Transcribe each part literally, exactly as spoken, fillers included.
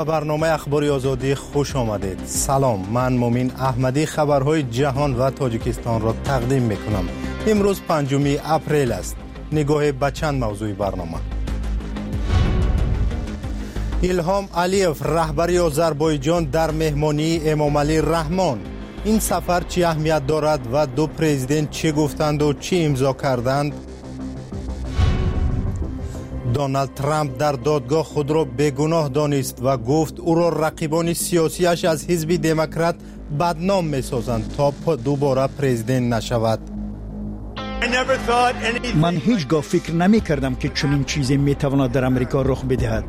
به برنامه اخباری آزادی خوش آمدید. سلام، من مومین احمدی خبرهای جهان و تاجیکستان را تقدیم میکنم. امروز پنجم اپریل است. نگاه به چند موضوع برنامه. ایلهام علیف رهبر آذربایجان در مهمانی امامعلی رحمان. این سفر چه اهمیت دارد و دو پرزیدنت چه گفتند و چه امضا کردند؟ دونالد ترامپ در دادگاه خود را بیگناه دانست و گفت او را رقیبان سیاسیش از حزب دموکرات بدنام می‌سازند تا دوباره پرزیدنت نشود. من هیچگاه فکر نمی کردم که چنین چیزی می تواند در امریکا رخ بدهد.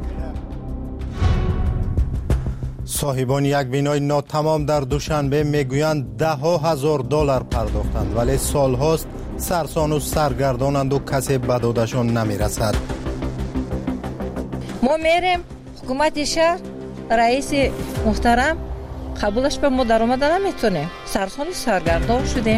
صاحبان یک بینای ناتمام در دوشنبه میگویند ده ها هزار دلار پرداختند ولی سال هاست سرسان و سرگردانند و کسی به دادشان نمی رسد. ما میریم حکومت شهر رئیس محترم قبولش به ما در آمده نمیتونه. سرسان سرگردان شدیم.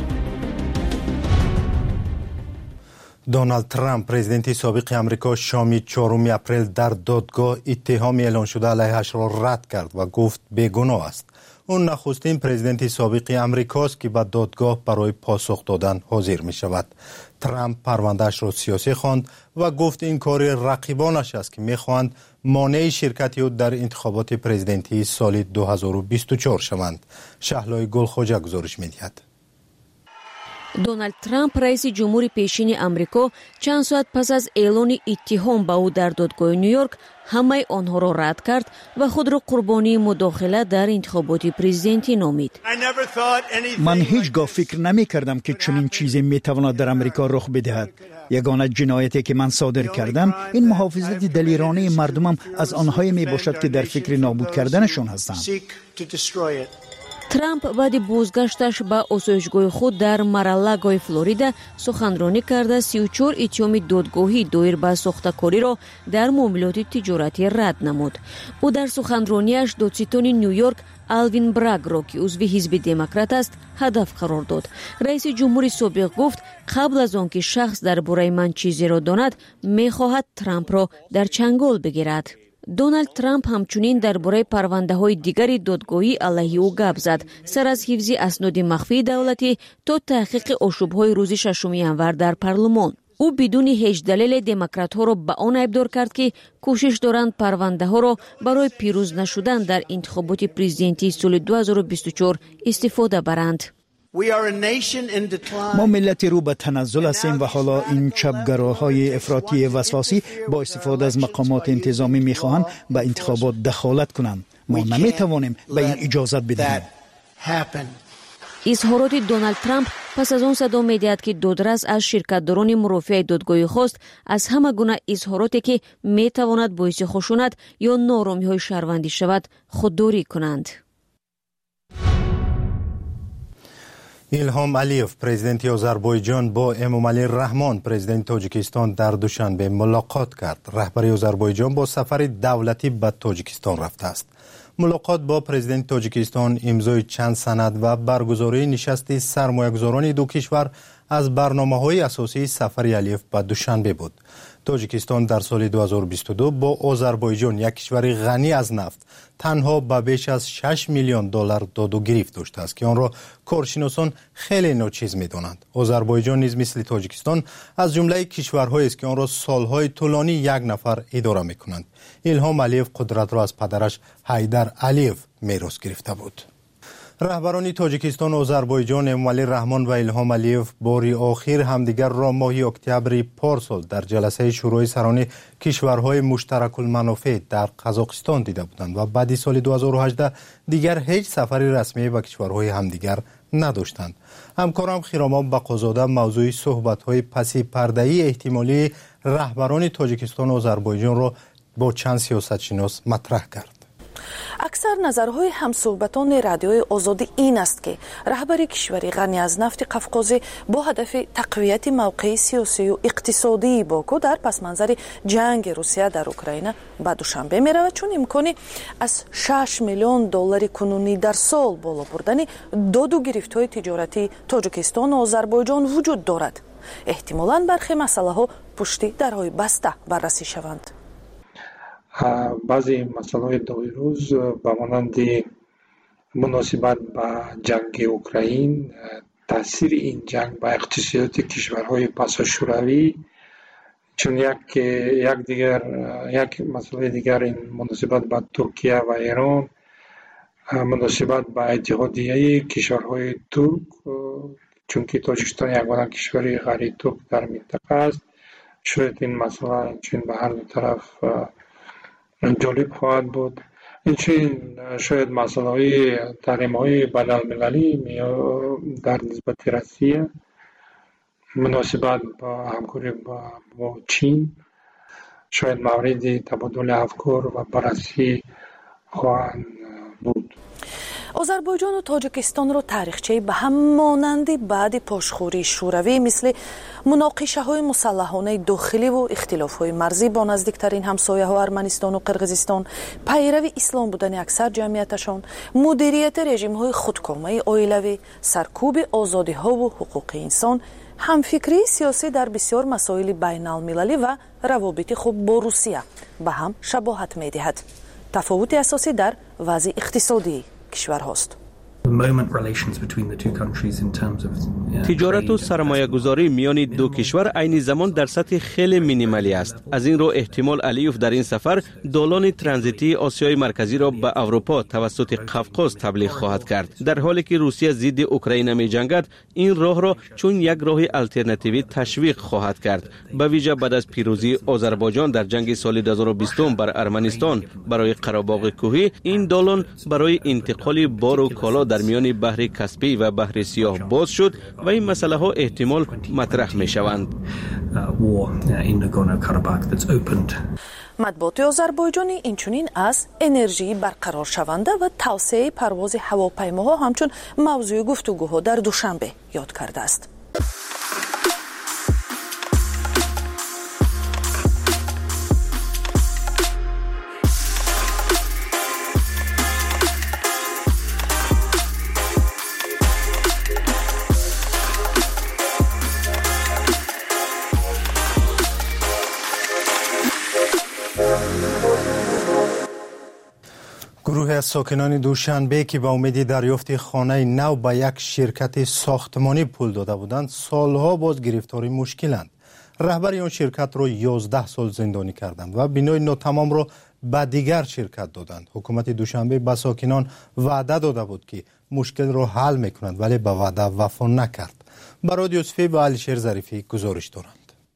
دونالد ترامپ پرزیدنت سابق امریکا شام چهارم اپریل در دادگاه اتهام اعلان شده علیهش را رد کرد و گفت بیگناه است. اون نخستین پرزیدنت سابق امریکاست که به دادگاه برای پاسخ دادن حاضر می شود. ترامپ پروندهش را سیاسی خواند و گفت این کار رقیبانش است که می خواهند مانع شرکت او در انتخابات پرزیدنتی سال دو هزار و بیست و چهار شوند. شهلای گلخوجه گزارش می دهد. دونالد ترامپ رئیس جمهور پیشین امریکا چند ساعت پس از اعلان اتهام به او در دادگاه نیویورک همه آنها را رد کرد و خود را قربانی مداخله در انتخابات پرزیدنتی نامید. من هیچگاه فکر نمی کردم که چنین چیزی می تواند در امریکا رخ بدهد. یگانه جنایتی که من صادر کردم این محافظت دلیرانه مردمم از آنهایی می باشد که در فکر نابود کردنشان هستند. ترامپ بعد بازگشتش به آسایشگاه خود در مارالگای فلوریدا سخنرانی کرده سی و چهار اتهام دادگاهی دایر به ساخته‌کاری را در معاملات تجارتی رد نمود. او در سخنرانیش دادستان نیویورک آلوین براگ را که عضو حزب دموکرات است هدف قرار داد. رئیس جمهور سابق گفت قبل از آنکه شخص درباره من چیزی را داند می‌خواهد ترامپ را در چنگال بگیرد. دونالد ترامپ همچنین درباره پرونده‌های دیگری دادگاهی علیه او گپ زد، سر از حفظ اسناد مخفی دولتی تا تحقیق آشوب‌های روز ششم ژانویه در پارلمان. او بدون هیچ دلیل دموکرات‌ها را به آن ابدار کرد که کوشش دارند پرونده‌ها را برای پیروز نشدن در انتخابات پرزیدنتی سال دو هزار و بیست و چهار استفاده برند. ما ملتی رو به تنزل هستیم و حالا این چپگراهای افراطی وسواسی با استفاده از مقامات انتظامی میخواهند به انتخابات دخالت کنند. ما نمیتوانیم به این اجازت بدهیم. اظهارات دونالد ترامپ پس از آن صدا می‌دهد که دادرس از شرکت‌داران مرافع دادگاهی خواست از همه گونه اظهاراتی که میتواند باعث خشونت یا نارامی‌های شهروندی شود خودداری کنند. ایلهام علیف پرزیدنت آذربایجان با امامعلی رحمان پرزیدنت تاجیکستان در دوشنبه ملاقات کرد. رهبر آذربایجان با سفر دولتی به تاجیکستان رفته است. ملاقات با پرزیدنت تاجیکستان امضای چند سند و برگزاری نشست سرمایه‌گذاران دو کشور از برنامه‌های اساسی سفر علیف به دوشنبه بود. تاجیکستان در سال دو هزار و بیست و دو با آذربایجان یک کشور غنی از نفت تنها به بیش از شش میلیون دلار داد و گرفت داشته است که آن را کارشناسان خیلی ناچیز می‌دانند. آذربایجان نیز مثل تاجیکستان از جمله کشورهایی است که آن را سالهای طولانی یک نفر اداره می‌کنند. ایلهام علیف قدرت را از پدرش حیدر علیف میراث گرفته بود. رهبران تاجیکستان و آذربایجان امامعلی رحمان و ایلهام علیف باری آخر همدیگر را ماه اکتبر پارسال در جلسه شورای سران کشورهای مشترک المنافع در قزاقستان دیده بودند و بعد سال دو هزار و هجده دیگر هیچ سفر رسمی به کشورهای همدیگر نداشتند. همکارم خیرامان بقازاده موضوع صحبت‌های پسی پرده‌ای احتمالی رهبران تاجیکستان و آذربایجان را با چند سیاستشناس مطرح کرد. اکثر نظرهای همصحبتان رادیوی آزادی این است که رهبر کشوری غنی از نفت قفقازی با هدف تقویت موقع سیاسی و اقتصادی باکو در پس منظر جنگ روسیه در اوکراین به دوشنبه می رود، چون امکانی از شش میلیون دلار کنونی در سال بالا بردن داد و گرفت‌های تجارتی تاجیکستان و آذربایجان وجود دارد. احتمالاً برخی مسئله ها پشت درهای بسته بررسی شوند. بعضی مسائل دوی روز به مانند مناسبت با جنگ اوکراین، تاثیر این جنگ با اقتصادیات کشورهای پسا شوروی، چون یک یک دیگر یک مسئله دیگر این مناسبت با ترکیه و ایران، مناسبت با اتحادیه کشورهای ترک، چون که تاجیکستان یک کشور غیر ترک در منطقه است، شاید این مسئله چون به هر دو طرف جالب خواهد بود. این شاید مسئله تحریم‌های بین‌المللی در نسبت روسیه، مناسبت با همکاری با, با چین، شاید مورد تبادل افکار و بررسی خواهند بود. آذربایجان و تاجیکستان را تاریخچه به هم مانند بعد پاشخوری شوروی مثل مناقشه های مسلحانه داخلی و اختلاف های مرزی با نزدیکترین همسایه ها ارمنستان و قرقیزستان، پیروی اسلام بودن اکثر جمعیتشان، مدیریت رژیم های خودکامه عائلوی، سرکوب آزادی ها و حقوق انسان، همفکری سیاسی در بسیار مسائل بین المللی و روابط خوب با روسیه به هم شباهت می دهد. تفاوت اساسی در وضع اقتصادی کشور هاست. تجارت و سرمایه گذاری میان دو کشور عین زمان در سطح خیلی مینیمالی است. از این رو احتمال علیوف در این سفر دالان ترانزیتی آسیای مرکزی را به اروپا توسط قفقاز تبلیغ خواهد کرد. در حالی که روسیه ضد اوکراین می جنگد، این راه را چون یک راه الटरनेटिव تشویق خواهد کرد. به ویژه بعد از پیروزی آذربایجان در جنگ سال دو هزار و بیست بر ارمنستان برای قره‌باغ کوهی، این دالان برای انتقال بار و کالا در میان بحر کاسپی و بحر سیاه باز شد و این مسئله ها احتمال مطرح می شوند. مطبوعات آذربایجانی اینچنین از انرژی برقرار شونده و توسعه پرواز هواپیماها همچون موضوع گفتگوها در دوشنبه یاد کرده است. گروه از ساکنان دوشنبه که به امید دریافت خانه نو به یک شرکت ساختمانی پول داده بودند، سالها باز گرفتاری مشکلند. رهبر آن شرکت را یازده سال زندانی کردند و بنای ناتمام را به دیگر شرکت دادند. حکومت دوشنبه به ساکنان وعده داده بود که مشکل را حل میکنند، ولی به وعده وفا نکرد. برای یوسفی و علیشیر ظریفی گزارش دارند.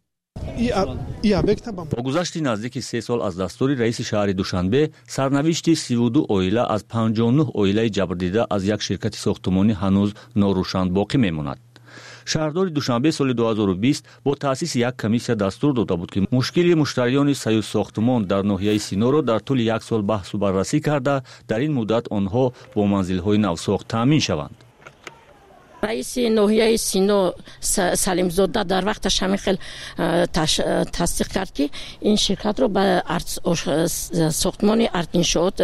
با گذشت نزدیک سه سال از دستور رئیس شهر دوشنبه، سرنوشت سی و دو عائله از پنجاه و نه عائله جبردیده از یک شرکت ساختمانی هنوز ناروشن باقی میماند. شهردار دوشنبه سال دو هزار و بیست با تأسیس یک کمیسیون دستور داده بود که مشکل مشتریان سیوز ساختمان در ناحیه سینا را در طول یک سال بحث و بررسی کرده در این مدت آنها با منزل‌های نوساخت تامین شوند. رئیس ناحیه سینا سلیم زاده در وقتش همین خیلی تصدیق کرد که این شرکت رو به ساختمان ارتینشات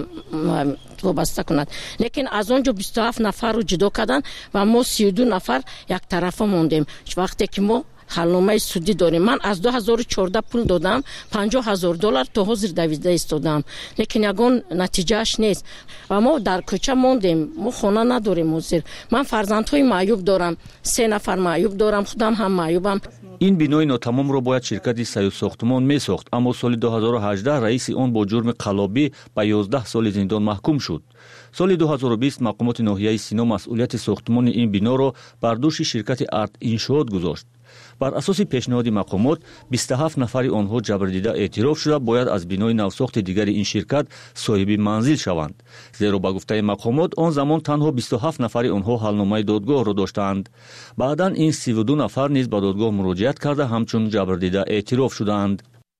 وابسته کند، لیکن از اونجا بیست و هفت نفر رو جدا کردن و ما سی و دو نفر یک طرفه موندیم. وقتی که ما حلنامه سودی داریم، من از دو هزار و چهارده پول دادم، پنجاه هزار دلار تا حاضر دویده ایستادم، لیکن یگان نتیجهش نیست و ما در کوچه موندیم. ما خانه نداریم حاضر. من فرزندهای معیوب دارم، سه نفر معیوب دارم، خودم هم معیوبم. این بنای ناتمام را باید شرکت سیوز ساختمان می ساخت، اما سال دو هزار و هجده رئیس آن با جرم قلابی به یازده سال زندان محکوم شد. سال دو هزار و بیست مقامات ناحیه سینا مسئولیت ساختمان این بنا را بر دوش شرکت ارت انشاءات گذاشت. بر اساس پیشنهاد مقامات بیست و هفت نفر آنها جبردیده اعتراف شده باید از بنای نوساخت دیگر این شرکت صاحب منزل شوند، زیرا با گفته مقامات آن زمان تنها بیست و هفت نفر آنها حلنامه دادگاه را داشتند. بعدا این سی و دو نفر نیز به دادگاه مراجعت کرده همچون جبردیده اعتراف شدند.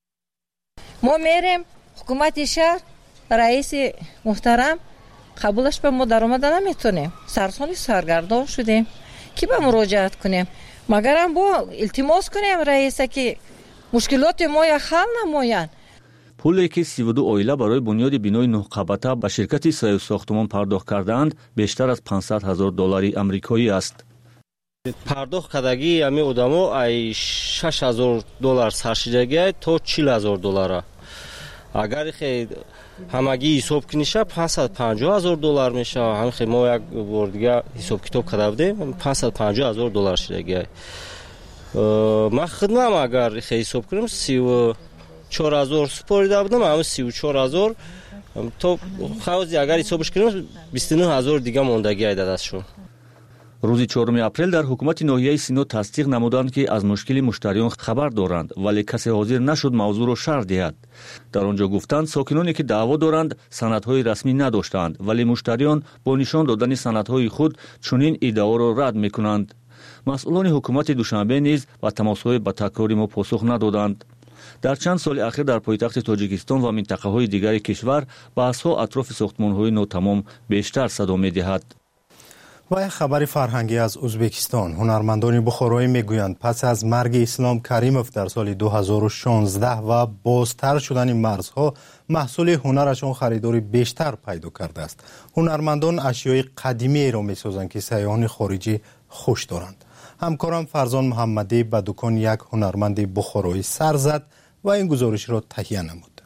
ما میریم حکومت شهر، رئیس محترم قبولش به ما در آمده نمیتونیم، سرسانی سرگردان شدیم که به مراجعت کنیم، مگر هم با التماس کنیم رئیس که مشکلات ما یک حل نمایند. پولی که سی و دو عائله برای بنیاد بنای نه قبطه به شرکت سیوز ساختمان پرداخت کردند بیشتر از پانصد هزار دلار آمریکایی است. پرداخت کردگی امی آدما ای شش هزار دلار سرشیدگی تا چهل هزار دلار. اگر خیلی همگی حساب کنیشه پانصد و پنجاه هزار دلار میشه. هم خیلی ما یک بار دیگه حساب کتاب کردیم پانصد و پنجاه هزار دلار شده. ما خدمت اگر خیلی حساب کنیم سی و چهار هزار سپاریده بودم، همه سی و چهار هزار تو خوازی اگر حسابش کنیم بیست و نه هزار دیگه موندگی ایده دستشون. روزی چهارم اپریل در حکومت ناحیه سینو تصدیق نمودند که از مشکل مشتریان خبر دارند، ولی کسی حاضر نشد موضوع را شرح دهد. در آنجا گفتند ساکنانی که دعوا دارند سندهای رسمی نداشتند، ولی مشتریان با نشان دادن سندهای خود چنین ادعا را رد میکنند. مسئولان حکومت دوشنبه نیز با تماس‌های با تکرار ما پاسخ ندادند. در چند سال اخیر در پایتخت تاجیکستان و منطقه‌های دیگر کشور بحث‌ها اطراف ساختمان‌های ناتمام بیشتر صدا می‌دهد. و خبر فرهنگی از ازبکستان. هنرمندان بخارایی میگویند پس از مرگ اسلام کریموف در سال دو هزار و شانزده و بازتر شدن مرزها محصول هنرشان خریداری بیشتر پیدا کرده است. هنرمندان اشیای قدیمی را میسازند که سیاحان خارجی خوش دارند. همکارم فرزان محمدی به دکان یک هنرمند بخارایی سر زد و این گزارش را تهیه نمود.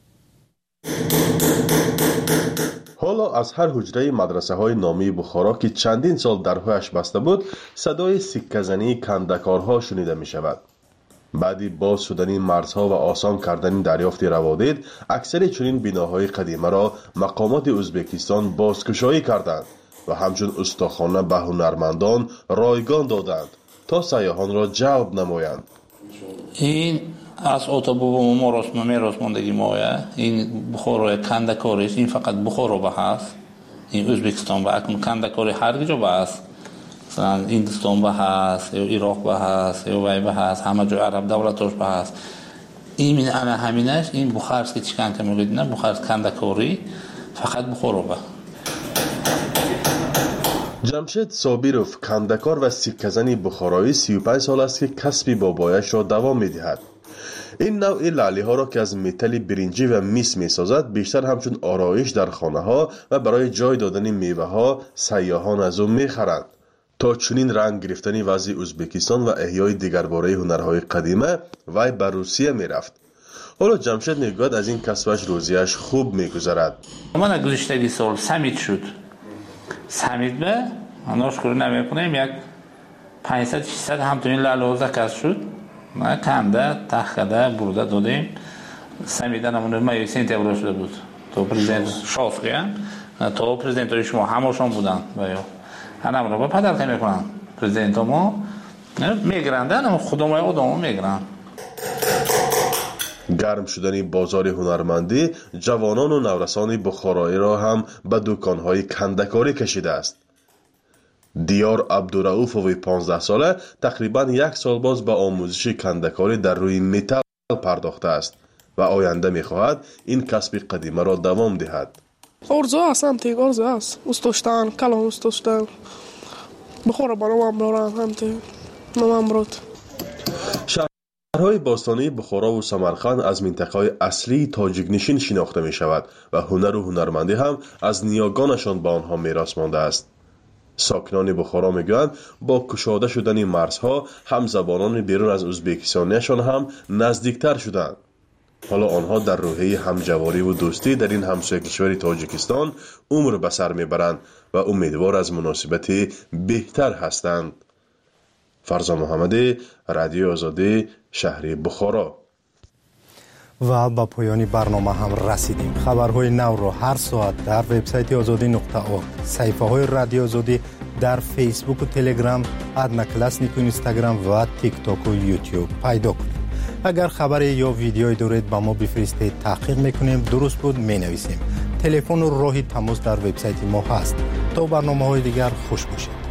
حالا از هر حجره مدرسه های نامی بخارا که چندین سال درهایش بسته بود صدای سکه زنی کندکارها شنیده می شود. بعدی باز شدن مرزها و آسان کردن دریافت روادید اکثر چنین بناهای قدیمه را مقامات ازبکستان بازگشایی کردند و همچون استخوانه به هنرمندان رایگان دادند تا سیاحان را جلب نمایند. این از اتوبوم ما راست میراث ماندگی مایه. این بخارای کندکاری است. این فقط بخارا به هست. این ازبکستان به اکنون کندکاری هر جا به هست. مثلا هندوستان به هست یا عراق به هست یا وی به هست، همه جای عرب دولتاش به هست. این انا همینش این بخار است که چیکار که میگید نه بخار کندکاری فقط بخارا به. جمشید صابیروف کندکار و سکه‌زنی بخارایی سی و پنج سال است که کسب بابایش را دوام می‌دهد. این نوع لعلی ها را که از متل برنجی و میس می سازد بیشتر همچون آرایش در خانه ها و برای جای دادن میوه ها سیاحان از او می خرند. تا چنین رنگ گرفتن وضع ازبکستان و احیای دیگرباره هنرهای قدیمه وی بر روسیه می رفت. حالا جمشید میگوید از این کسبش روزیش خوب می گذرد. من گذشته سال سمیت شد. سمیت به ناشکر نمی کنیم یک پانصد ششصد همتونین لالوزه کس شد. ما کنده تخته برده دادیم سمیدن همون مایه سنتبر شده بود تو پرزیدنت شافقیان تو پرزیدنت شما همشون بودن و یا همون رو با پدر که میکنن پرزیدنت ما میگرندن اما خودمای آدم میگرن. گرم شدن بازار هنرمندی جوانان و نورسان بخارایی را هم به دکانهای کندکاری کشیده است. دیار عبدالرؤوفوی پانزده ساله تقریبا یک سال باز به آموزش کندکاری در روی متل پرداخته است و آینده می‌خواهد این کسب قدیمه را دوام دهد. آرزو است، هم تیگ آرزو است. دوست داشتن، کلام دوست داشتن. بخوره با نوام بران هم تیگ نوام برد. شهرهای باستانی بخارا و سمرقند از منطقه‌های اصلی تاجیک نشین شناخته می‌شود و هنر و هنرمندی هم از نیاگانشان به آنها میراث مانده است. ساکنان بخارا میگویند با کشاده شدن مرزها هم زبانان بیرون از ازبکستانیشان هم نزدیکتر شدند. حالا آنها در روحیه همجواری و دوستی در این همسایه کشور تاجیکستان عمر به سر میبرند و امیدوار از مناسبت بهتر هستند. فرزان محمدی، رادیو آزادی، شهر بخارا. و با پایان برنامه هم رسیدیم. خبرهای نو را هر ساعت در وبسایت آزادی نقطه آرگ، صفحه های رادیو آزادی در فیسبوک و تلگرام، ادنکلاسنیک و اینستاگرام و تیک تاک و یوتیوب پیدا کنید. اگر خبر یا ویدیویی دارید با ما بفرستید، تحقیق میکنیم، درست بود مینویسیم. تلفن و راه تماس در وبسایت ما هست. تا برنامه‌های دیگر خوش باشید.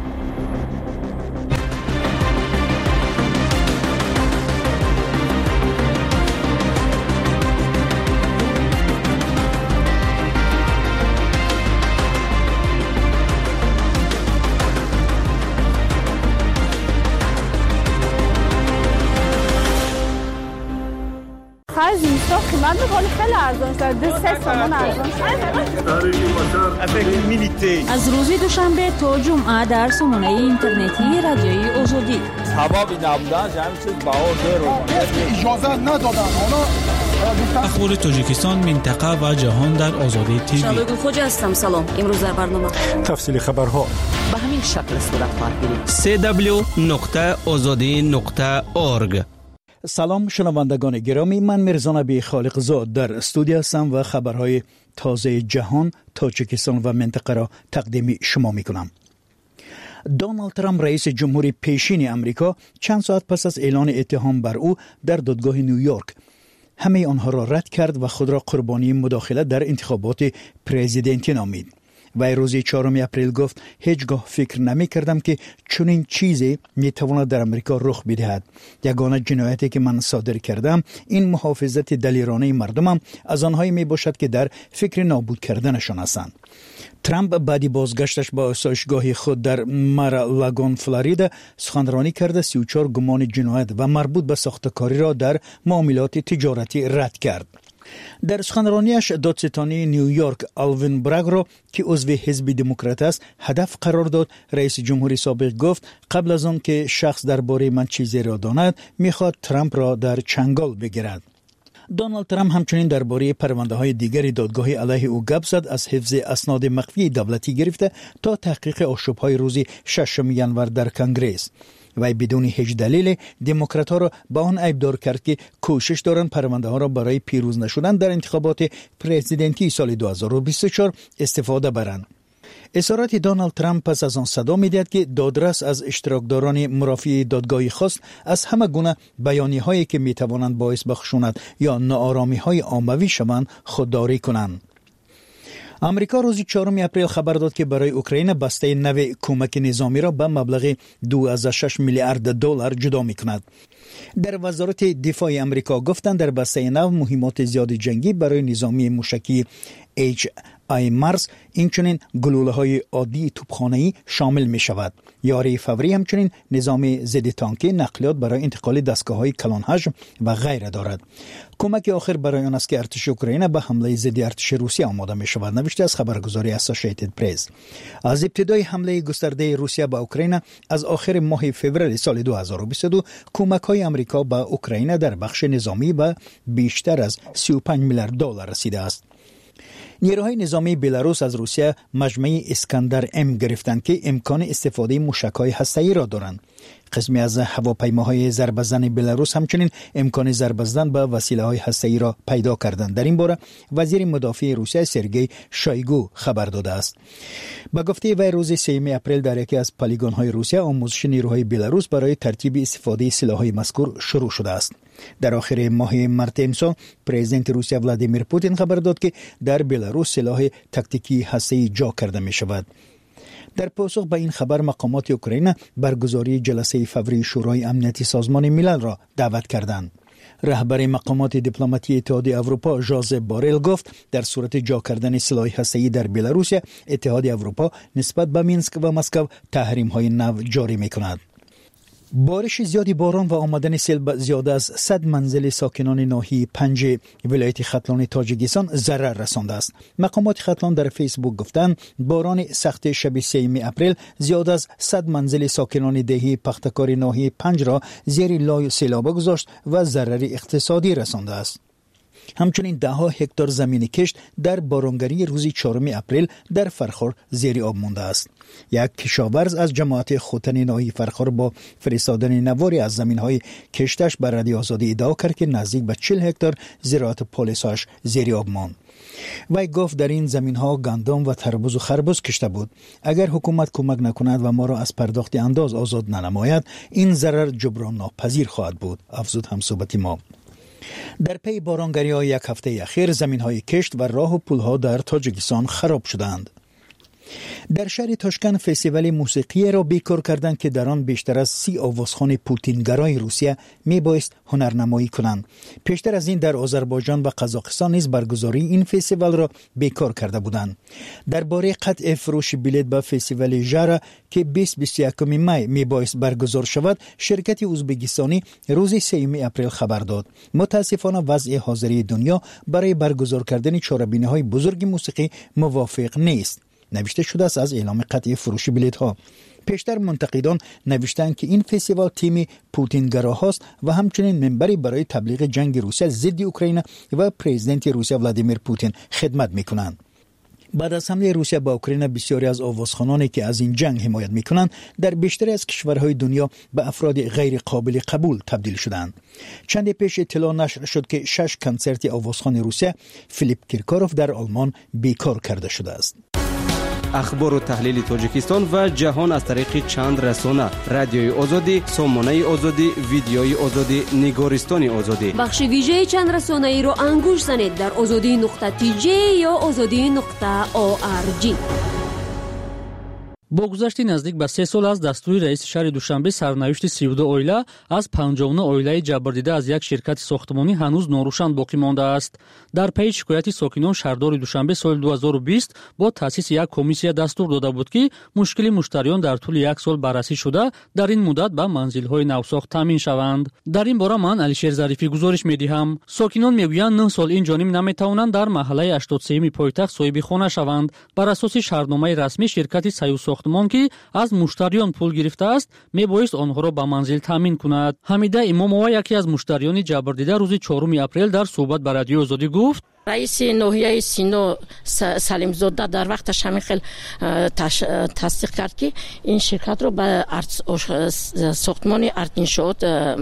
زیستا قیمت بخوری خیلی ارزان شد. دو سه سامان ارزان شد. از روز دوشنبه تا جمعه در سامانه اینترنتی رادیوی آزادی. سبب نبودن همین چیز بهار داره. اجازه ندادن. اخبار تاجیکستان، منطقه و جهان در آزادی تیوی. شادو خوجا هستم. سلام. امروز در برنامه تفصیل خبرها به همین شکل صورت خواهد گرفت. سی دبلیو نقطه آزادی نقطه اورگ. سلام شنوندگان گرامی، من مرزا نبی خالق زاد در استودیو هستم و خبرهای تازه جهان، تاجیکستان و منطقه را تقدیم شما میکنم. دونالد ترامپ رئیس جمهوری پیشین امریکا چند ساعت پس از اعلان اتهام بر او در دادگاه نیویورک همه آنها را رد کرد و خود را قربانی مداخله در انتخابات پرزیدنتی نامید. و روز چهارم اپریل گفت هیچگاه فکر نمی کردم که چنین چیزی می تواند در امریکا رخ بدهد. یگانه جنایتی که من صادر کردم این محافظت دلیرانه مردمم از آنهایی می باشد که در فکر نابود کردنشان هستند. ترامپ بعدی بازگشتش با آسایشگاه خود در مار-ا-لاگون فلوریدا سخنرانی کرده سی و چهار گمان جنایت و مربوط به ساختکاری را در معاملات تجارتی رد کرد. در سخنرانیش دادستانی نیویورک آلوین براگ را که عضو حزب دموکرات است هدف قرار داد. رئیس جمهوری سابق گفت قبل از آن که شخص درباره من چیزی را داند میخواد ترامپ را در چنگال بگیرد. دونالد ترامپ همچنین درباره پرونده‌های دیگری دادگاهی علیه او گپ زد، از حفظ اسناد مخفی دولتی گرفته تا تحقیق آشوب‌های روز ششم ژانویه در کنگره. و بدون هیچ دلیل دموکرات‌ها را با آن عیبدار کرد که کوشش دارند پرونده‌ها را برای پیروز نشدن در انتخابات پرزیدنتی سال دو هزار و بیست و چهار استفاده برند. اظهارات دونالد ترامپ پس از آن صدا می‌دهد که دادرس از اشتراکداران مرافعه دادگاهی خواست از همه گونه بیانیه‌هایی که می‌توانند باعث بخشونت یا ناآرامی‌های عاموی شوند خودداری کنند. امریکا روز چهارم اپریل خبر داد که برای اوکراین بسته نو کمک نظامی را به مبلغ دو و شش میلیارد دلار جدا می‌کند. در وزارت دفاع امریکا گفتند در بسته نو مهمات زیاد جنگی برای نظامی موشکی اچ آی مارس اینچنین گلوله‌های عادی توپخانه‌ای شامل می‌شود. یاری فوری همچنین نظام ضد تانکی نقلیات برای انتقال دستگاه‌های کلان حجم و غیره دارد. کمک آخر برای آن است که ارتش اوکراین به حمله ضد ارتش روسیه آماده می‌شود، نوشته از خبرگزاری اسوسییتد پرس. از ابتدای حمله گسترده روسیه به اوکراین از آخر ماه فوریه سال دو هزار و بیست و دو کمک‌های آمریکا به اوکراین در بخش نظامی به بیشتر از سی و پنج میلیارد دلار رسیده است. نیروهای نظامی بلاروس از روسیه مجمع اسکندر ام گرفتند که امکان استفاده موشک‌های هسته‌ای را دارند. قسمی از هواپیماهای ضربه‌زن بلاروس همچنین امکان ضربه زدن به وسیله‌های هسته‌ای را پیدا کردند. در این باره وزیر مدافع روسیه سرگئی شایگو خبر داده است. با گفته وی روز سوم اپریل در یکی از پلیگون‌های روسیه آموزش نیروهای بلاروس برای ترتیب استفاده سلاح‌های مذکور شروع شده است. در آخر ماه مارس امسال پرزیدنت روسیه ولادیمیر پوتین خبر داد که در بلاروس سلاح تاکتیکی هسته‌ای جا کرده می شود. در پاسخ به این خبر مقامات اوکراین برگزاری جلسه فوری شورای امنیتی سازمان ملل را دعوت کردند. رهبر مقامات دیپلماتی اتحادیه اروپا ژوزپ بارل گفت در صورت جا کردن سلاح هسته‌ای در بلاروس اتحادیه اروپا نسبت به مینسک و مسکو تحریم‌های نو جاری می‌کند. بارش زیادی باران و آمدن سیل به زیاده از صد منزل ساکنان ناحیه پنج ولایت ختلان تاجیکستان ضرر رسانده است. مقامات ختلان در فیسبوک گفتند باران سخت شب سوم اپریل زیاد از صد منزل ساکنان دهه پختکار ناحیه پنج را زیر لای سیلاب گذاشت و ضرر اقتصادی رسانده است. همچنین ده ها هکتار زمین کشت در بارانگری روز چهارم اپریل در فرخار زیر آب مانده است. یک کشاورز از جماعت خوتن ناحیه فرخار با فرستادن نواری از زمین‌های کشتش بر رادیو آزادی ادعا کرد که نزدیک به چهل هکتار زراعت پالیساش زیر آب ماند. وی گفت در این زمین‌ها گندم و تربوز و خربوز کشته بود. اگر حکومت کمک نکند و ما را از پرداخت انداز آزاد ننماید این ضرر جبران ناپذیر خواهد بود، افزود همصحبت ما. در پی بارانگری‌های یک هفته اخیر زمین‌های کشت و راه و پل‌ها در تاجیکستان خراب شدند. در شهر تاشکند فستیوال موسیقی را بیکار کردند که در آن بیشتر از سی آوازخوان پوتینگرای روسیه میبایست هنرنمایی کنند. پیشتر از این در آذربایجان و قزاقستان نیز برگزاری این فستیوال را بیکار کرده بودند. درباره قطع فروش بلیط به فستیوال ژارا که بیست و بیست و یک می میبایست برگزار شود، شرکت ازبکستانی روز سوم اپریل خبر داد. متاسفانه وضع حاضری دنیا برای برگزار کردن چهاربینی‌های بزرگ موسیقی موافق نیست. نوشته شده است از اعلام قطعی فروش بلیط ها. پیشتر منتقدان نوشتند که این فستیوال تیم پوتینگراهاست و همچنین منبری برای تبلیغ جنگ روسیه ضد اوکراین و پرزیدنت روسیه ولادیمیر پوتین خدمت میکنند. بعد از حمله روسیه با اوکراین بسیاری از آوازخوانانی که از این جنگ حمایت میکنند در بیشتری از کشورهای دنیا به افراد غیر قابل قبول تبدیل شدند. چند پیش اطلاع نشر شد که شش کنسرت آوازخوان روسیه فیلیپ کیرکاروف در آلمان بیکار کرده شده است. اخبار و تحلیل تاجیکستان و جهان از طریق چند رسانه: رادیوی آزادی، سامانه آزادی، ویدیوی آزادی، نگارستان آزادی. بخش ویژه چند رسانه ای رو انگوش زنید در آزادی نقطه تی جی یا آزادی نقطه او آر جی. با گذشت نزدیک به سه سال از دستور رئیس شهر دوشنبه سرنوشت سی و دو اویله از پنجاه و نه اویله جبردیده از یک شرکت ساختمانی هنوز ناروشن باقی مانده است. در پی شکایت ساکنان شهردار دوشنبه سال دو هزار و بیست با تأسیس یک کمیسیون دستور داده بود که مشکل مشتریان در طول یک سال بررسی شده در این مدت به منزل‌های نوساخت تامین شوند. در این باره من علیشیر ظریفی گزارش می‌دهم. ساکنان میگویند نه سال این جانب نمی‌توانند در محله هشتاد و سه پایتخت صاحب خانه شوند. بر اساس شهرنامه رسمی شرکت سیو ساختمان که از مشتریان پول گرفته است میبایست آنها را به منزل تامین کند. حمیده امامова یکی از مشتریان جبردیده روز چهارم اپریل در صحبت با رادیو آزادی گفت: رئیس ناحیه سینو سلیم زاده در وقتش همین خیلی تصدیق کرد که این شرکت رو به ساختمان ارتینشات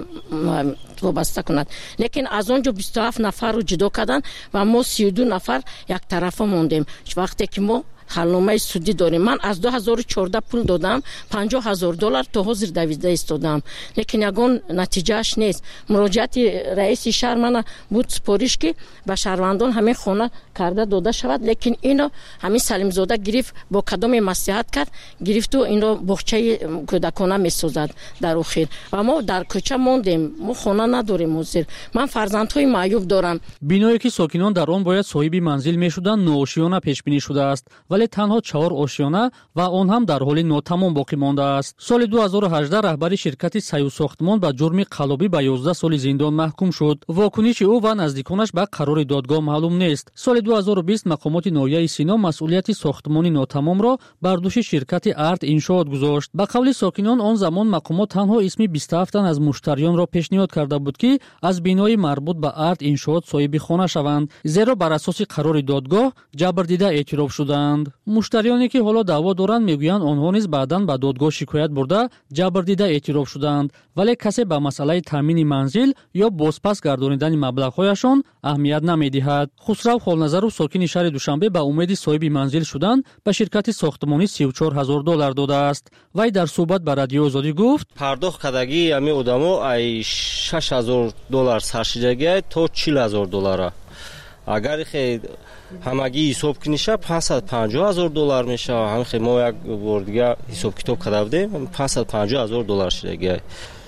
وابسته کند، لیکن از اونجا بیست و هفت نفر رو جدا کردن و ما سی و دو نفر یک طرفه موندیم. وقتی که ما حلنامه سودی داریم، من از دو هزار و چهارده پول دادم، پنجاه هزار دلار تا حاضر دویزده استادم، لیکن یگان نتیجهش نیست. مراجعت رئیس شهر من بود سپارش که به شهروندان همین خانه کرده داده شود، لیکن اینو همین سلیم زاده گرفت با کدام مصلحت کرد گرفت و این رو باغچه کودکانه میسازد در اخیر و ما در کوچه ماندیم، ما خانه نداریم حاضر. من فرزندهای معیوب دارم. بینایی که ساکنان در آن باید صاحب منزل میشدند نوآشیانه پیش بینی شده است، ولی تنها چهار آشیانه و آن هم در حال ناتمام باقی مانده است. سال دو هزار و هجده رهبری شرکت سیو ساختمان به جرم قلابی به یازده سال زندان محکوم شد. واکنش او و نزدیکانش به قرار دادگاه معلوم نیست. سال دو هزار و بیست مقامات ناحیه سینا مسئولیت ساختمان ناتمام را بر دوش شرکت ارت انشاءات گذاشت. به قول ساکنان آن زمان مقامات تنها اسم بیست و هفت تن از مشتریان را پیشنهاد کرده بود که از بینای مربوط به ارت انشاءات صاحب خانه شوند، زیرا بر اساس قرار دادگاه جبردیده اعتراف شدند. مشتریانی که حالا دعوا دارند میگویند آنها نیز بعداً به دادگاه شکایت برده جبردیده اعتراف شدند، ولی کسی به مسئله تامین منزل یا بازپس گردانیدن مبلغ‌هایشان اهمیت نمیدهد. خسرو خالنظرو ساکن شهر دوشنبه به امید صاحب منزل شدن به شرکت ساختمانی سی و چهار هزار دلار داده است. وی در صحبت با رادیو آزادی گفت: پرداخت کردگی امی آدما ای شش هزار دلار سرشیدگی تا چهل هزار دلار. اگر خیلی همگی حساب کنیشه پانصد و پنجاه هزار دلار میشه. هم خیلی ما یک بار دیگه حساب کتاب کرده بودیم پانصد و پنجاه هزار دلار شده.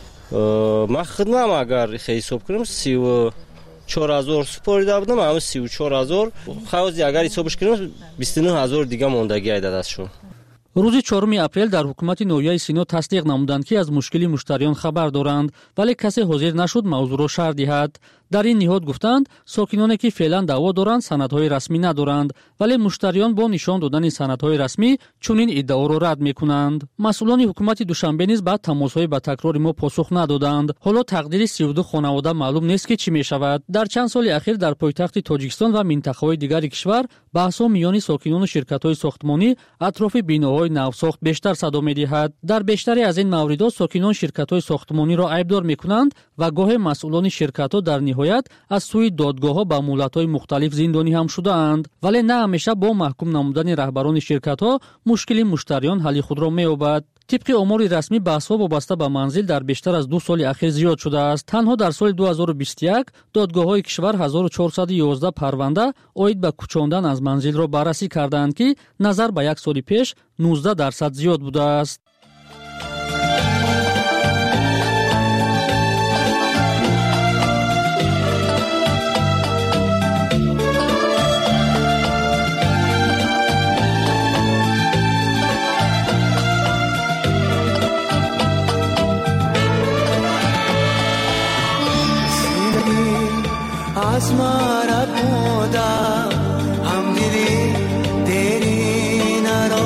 ما خدمم اگر خیلی حساب کنیم سی و چهار هزار سپاریده بودم، همه سی و چهار هزار خواهد اگر حسابش کنیم بیست و نه هزار دیگه موندگی ایده دستشون. روز چهارم اپریل در حکومت ناحیه سینا تصدیق نمودند که از مشکلی مشتریان خبر دارند، ولی کسی حاضر نشد موضوع را شرح دهد. در این نهاد گفتند ساکنانی که فعلا دعوا دارند سندهای رسمی ندارند، ولی مشتریان با نشان دادن سندهای رسمی چنین ادعا را رد میکنند. مسئولان حکومت دوشنبه نیز بعد تماس‌های با تکرار ما پاسخ ندادند. حالا تقدیر سی و دو خانواده معلوم نیست که چی میشود. در چند سال اخیر در پایتخت تاجیکستان و منطقه‌های دیگر کشور بحث‌ها میان ساکنان و شرکت‌های ساختمانی اطراف بیناهای نوساخت بیشتر صدا می‌دهد. در بیشتری از این موارد ساکنان شرکت‌های ساختمانی را عیبدار می‌کنند و گاه مسئولان شرکت‌ها در نهایت از سوی دادگاه‌ها با مهلت‌های مختلف زندانی هم شده‌اند، ولی نه همیشه با محکوم نمودن رهبران شرکت‌ها مشکل مشتریان حل خود را می‌یابد. طبق آمار رسمی بحث‌ها وابسته به منزل در بیشتر از دو سال اخیر زیاد شده است. تنها در سال دو هزار و بیست و یک دادگاه‌های کشور هزار و چهارصد و یازده پرونده عاید به کوچاندن از منزل را بررسی کردند که نظر به یک سال پیش نوزده درصد زیاد بوده است. आसमां रखूंदा हम दिली तेरी नरा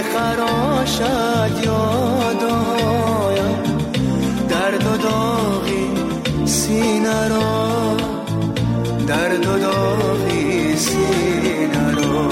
خراشد یادایم درد و داغی سینه را درد و داغی سینه را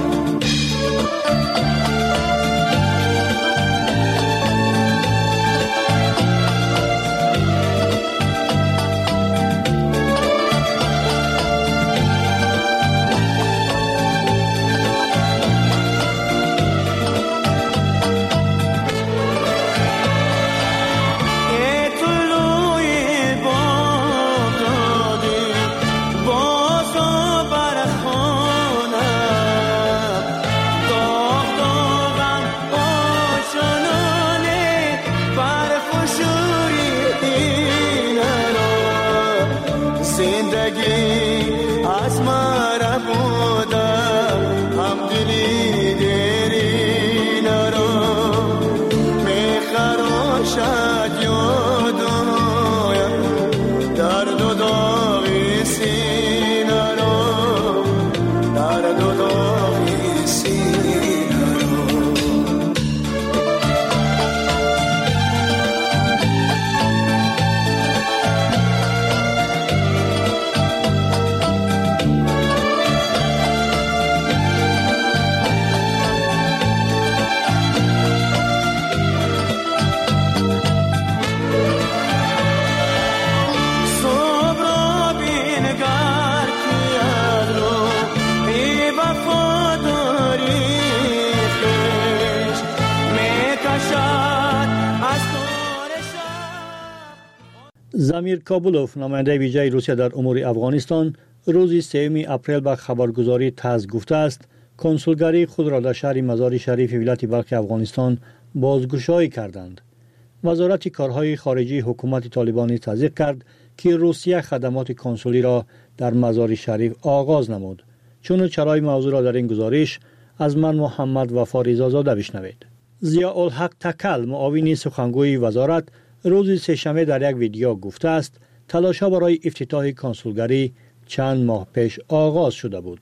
زمیر کابولوف نماینده ویژه روسیه در امور افغانستان روز سوم اپریل به خبرگزاری تاس گفته است کنسولگری خود را در شهر مزار شریف ولایت بلخ افغانستان بازگشایی کردند. وزارت کارهای خارجی حکومت طالبان تصدیق کرد که روسیه خدمات کنسولی را در مزار شریف آغاز نمود. چون چرای موضوع را در این گزارش از من محمد وفا رضازاده بشنوید. ضیاءالحق تکل معاون سخنگوی وزارت روز سه‌شنبه در یک ویدیو گفته است تلاش‌ها برای افتتاح کنسولگری چند ماه پیش آغاز شده بود.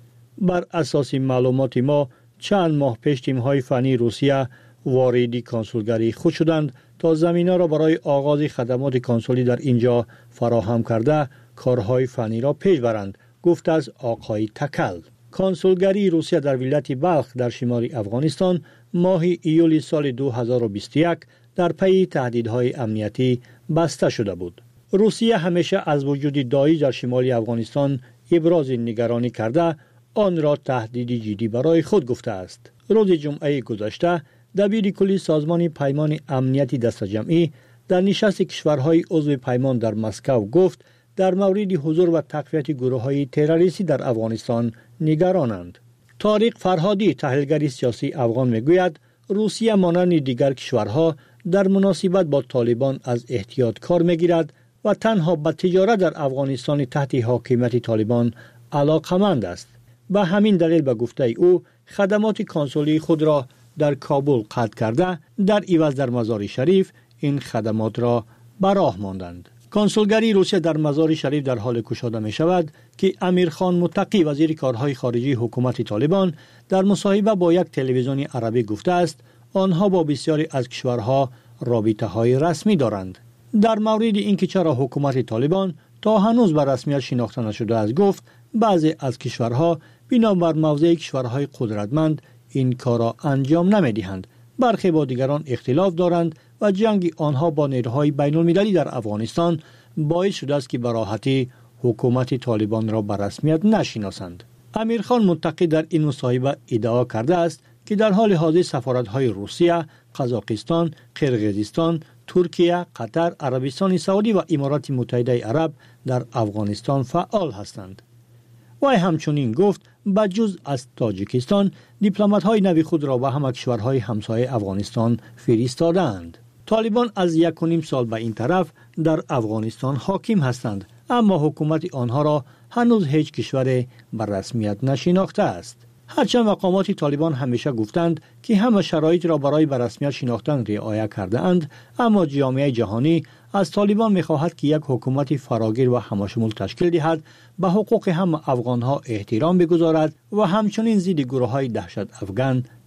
بر اساس معلومات ما چند ماه پیش تیم‌های فنی روسیه وارد کنسولگری خود شدند تا زمینه را برای آغاز خدمات کنسولی در اینجا فراهم کرده کارهای فنی را پیش برند، گفت از آقای تکل. کنسولگری روسیه در ولایت بلخ در شمال افغانستان ماه ایول سال دو هزار و بیست و یک در پی تهدیدهای امنیتی بسته شده بود. روسیه همیشه از وجود داعش در شمال افغانستان ابراز نگرانی کرده آن را تهدید جدی برای خود گفته است. روز جمعه گذشته دبیر کلی سازمان پیمان امنیتی دست جمعی در نشست کشورهای عضو پیمان در مسکو گفت در مورد حضور و تقویت گروه‌های تروریستی در افغانستان نگرانند. طارق فرهادی تحلیلگر سیاسی افغان میگوید روسیه مانند دیگر کشورها در مناسبت با طالبان از احتیاط کار میگیرد و تنها به تجارت در افغانستان تحت حاکمیت طالبان علاقمند است. به همین دلیل به گفته او خدمات کنسولی خود را در کابل قطع کرده در عوض در مزار شریف این خدمات را به راه ماندند. کنسولگری روسیه در مزار شریف در حال گشاده می شود که امیرخان متقی وزیر کارهای خارجی حکومت طالبان در مصاحبه با یک تلویزیون عربی گفته است آنها با بسیاری از کشورها رابطه های رسمی دارند. در مورد اینکه چرا حکومت طالبان تا هنوز به رسمیت شناخته نشده است گفت بعضی از کشورها بنابر موضع کشورهای قدرتمند این کار را انجام نمیدهند. برخی با دیگران اختلاف دارند و جنگ آنها با نیروهای بین المللی در افغانستان باعث شده است که به راحتی حکومت طالبان را به رسمیت نشناسند. امیرخان متقی در این مصاحبه ادعا کرده است که در حال حاضر سفارت‌های روسیه، قزاقستان، قرقیزستان، ترکیه، قطر، عربستان سعودی و امارات متحده عرب در افغانستان فعال هستند. وی همچنین گفت بجز از تاجیکستان دیپلمات‌های نوی خود را به همه کشورهای همسایه افغانستان فرستادند. طالبان از یک و نیم سال به این طرف در افغانستان حاکم هستند، اما حکومت آنها را هنوز هیچ کشور به رسمیت نشناخته است. هرچند مقامات طالبان همیشه گفتند که همه شرایط را برای به رسمیت شناختن رعایت کرده اند، اما جامعه جهانی از طالبان می‌خواهد که یک حکومت فراگیر و همشمول تشکیل دهد، به حقوق همه افغان‌ها احترام بگذارد و همچنین ضد گروه‌های دهشت افغان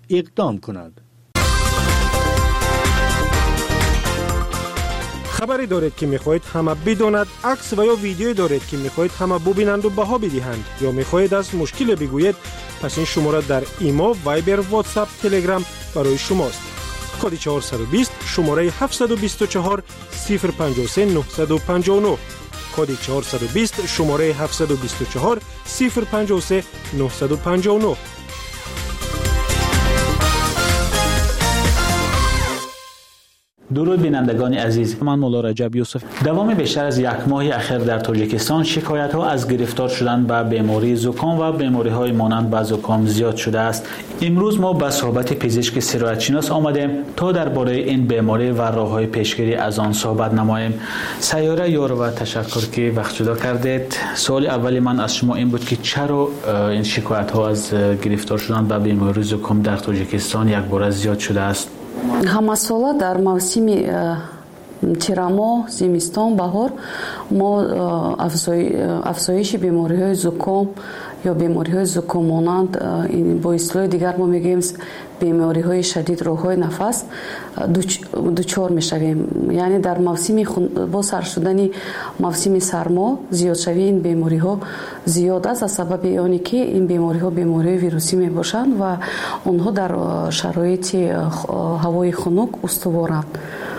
اقدام کند. خبری دارید که میخواهید همه بداند، عکس و یا ویدیویی دارید که میخواهید همه ببینند و بها بدهند یا میخواهید از مشکل بگویید، پس این شماره در ایما، وایبر، واتساپ، تلگرام برای شماست. کد چهارصد و بیست شماره هفتصد و بیست و چهار صفر پنجاه و سه نهصد و پنجاه و نه. کد چهارصد و بیست شماره هفتصد و بیست و چهار صفر پنجاه و سه نهصد و پنجاه و نه. درود بینندگان عزیز، من مولا رجب یوسف. دوام بیشتر از یک ماه اخیر در تاجیکستان شکایت ها از گرفتار شدن به بیماری زکام و بیماری های مانند به زکام زیاد شده است. امروز ما به صحبت پزشک سرایت شناس آمدیم تا درباره این بیماری و راه های پیشگیری از آن صحبت نماییم. سیاره یار و تشکر که وقت جدا کردید. سوال اولی من از شما این بود که چرا این شکایت ها از گرفتار شدن به بیماری زکام در تاجیکستان یک بار زیاد شده است؟ ҳамасола дар мавсими тирамо, зимистон, баҳор мо афзоиши бемориҳои зуком ё бемориҳои зукомонанд, бо ислоҳи дигар мо мегӯем бемориҳои шадид роҳҳои нафас дучор мешавем. яъне дар мавсими бо сар шудани мавсими сармо зиёдшавии ин бемориҳо зиёд аст аз сабаби оне ки ин бемориҳо бемориҳои вирусӣ мебошанд ва онҳо дар шароити ҳавои хунук устуворанд.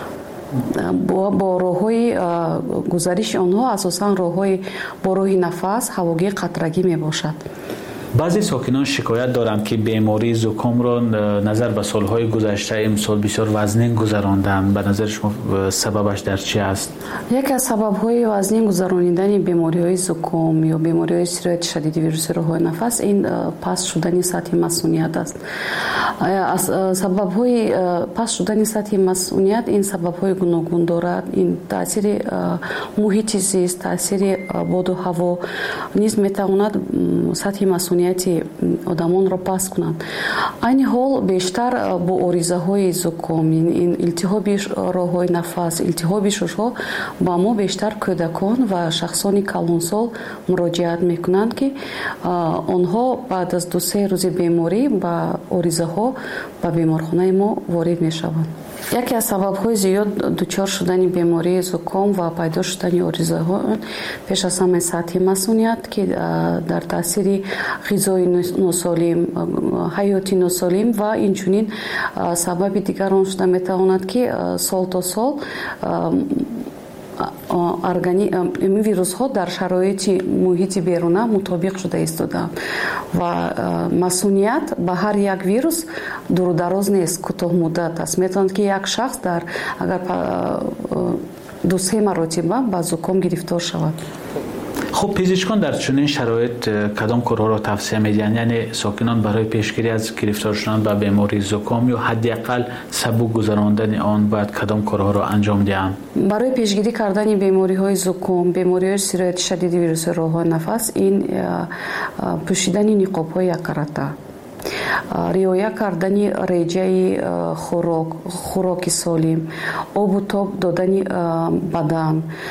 бо роҳҳои гузариши онҳо асосан роҳҳои бо роҳи нафас, ҳавогир, қатрагӣ мебошад. بعضی ساکنان شکایت دارند که بیماری زکام را نظر به سالهای گذشته امسال بسیار وزنین گذراندند. به نظر شما سببش در چی است؟ یکی از سبب‌های وزنین گذراندن بیماری‌های زکام یا بیماری‌های سرایت شدید ویروس راه‌های نفس این پس شدن سطح مسئولیت است. از سبب‌های پس شدن سطح مسئولیت این سبب‌های گوناگون دارد. این تاثیر محیط زیست، تاثیر باد و هوا نیز می‌تواند سطح مسئولیت одамонро паст кунанд. айни ҳол бештар бо оризаҳои зуком, ин илтиҳоби роҳҳои нафас, илтиҳоби шушҳо ба мо бештар кӯдакон ва шахсони калонсол муроҷиат мекунанд ки онҳо баъд аз ду се рӯзи беморӣ ба оризаҳо ба беморхонаи мо ворид мешаванд. яке аз сабабҳои зиёд дучор шудани бемории зуком ва пайдо шудани оризаҳо пеш аз ҳама сатҳи масъуният ки дар таъсири ғизои носолим, ҳаёти носолим ва инчунин сабаби дигар он шуда метавонад ки сол то сол ин вирусҳо дар шароити муҳити беруна мутобиқ шуда истодаанд ва масъуният ба ҳар як вирус дурудароз нест, кӯтоҳмуддат аст. метавонад ки як шахс дар агар ду се маротиба ба зуком гирифтор шавад. خب پزشکان در چنین شرایط کدام کارها را توصیه می‌دهند؟ یعنی ساکنان برای پیشگیری از گرفتار شدن به بیماری زکام یا حداقل سبک گذراندن آن باید کدام کارها را انجام دهند؟ برای پیشگیری کردن بیماری‌های زکام، بیماری‌های سرایت شدید ویروس راه‌های نفس، این پوشیدن نقاب‌های یک карата، риоя кардани реҷаи хӯрок, хӯроки солим, обу тоб додани бадан,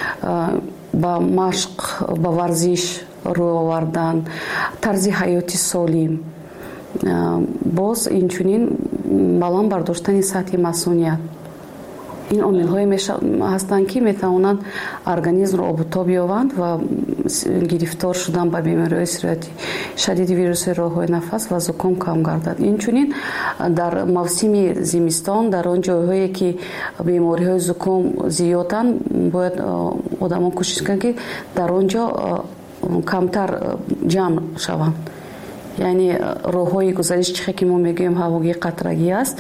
ба машқ, ба варзиш рӯ овардан, тарзи ҳаёти солим, боз инчунин баланд бардоштани сатҳи масъуният. ин омилҳое ҳастанд ки метавонанд организмро обутоб ёбанд ва гирифтор шудан ба бемориҳои сирояти шадиди вируси роҳҳои нафас ва зуком кам гардад. инчунин дар мавсими зимистон, дар он ҷойҳое ки бемориҳои зуком зиёданд, бояд одамон кӯшиш кунанд ки дар он ҷо камтар ҷамъ шаванд. яъне роҳҳои гузариш чихе ки мо мегӯем ҳавогӣ қатрагӣ аст,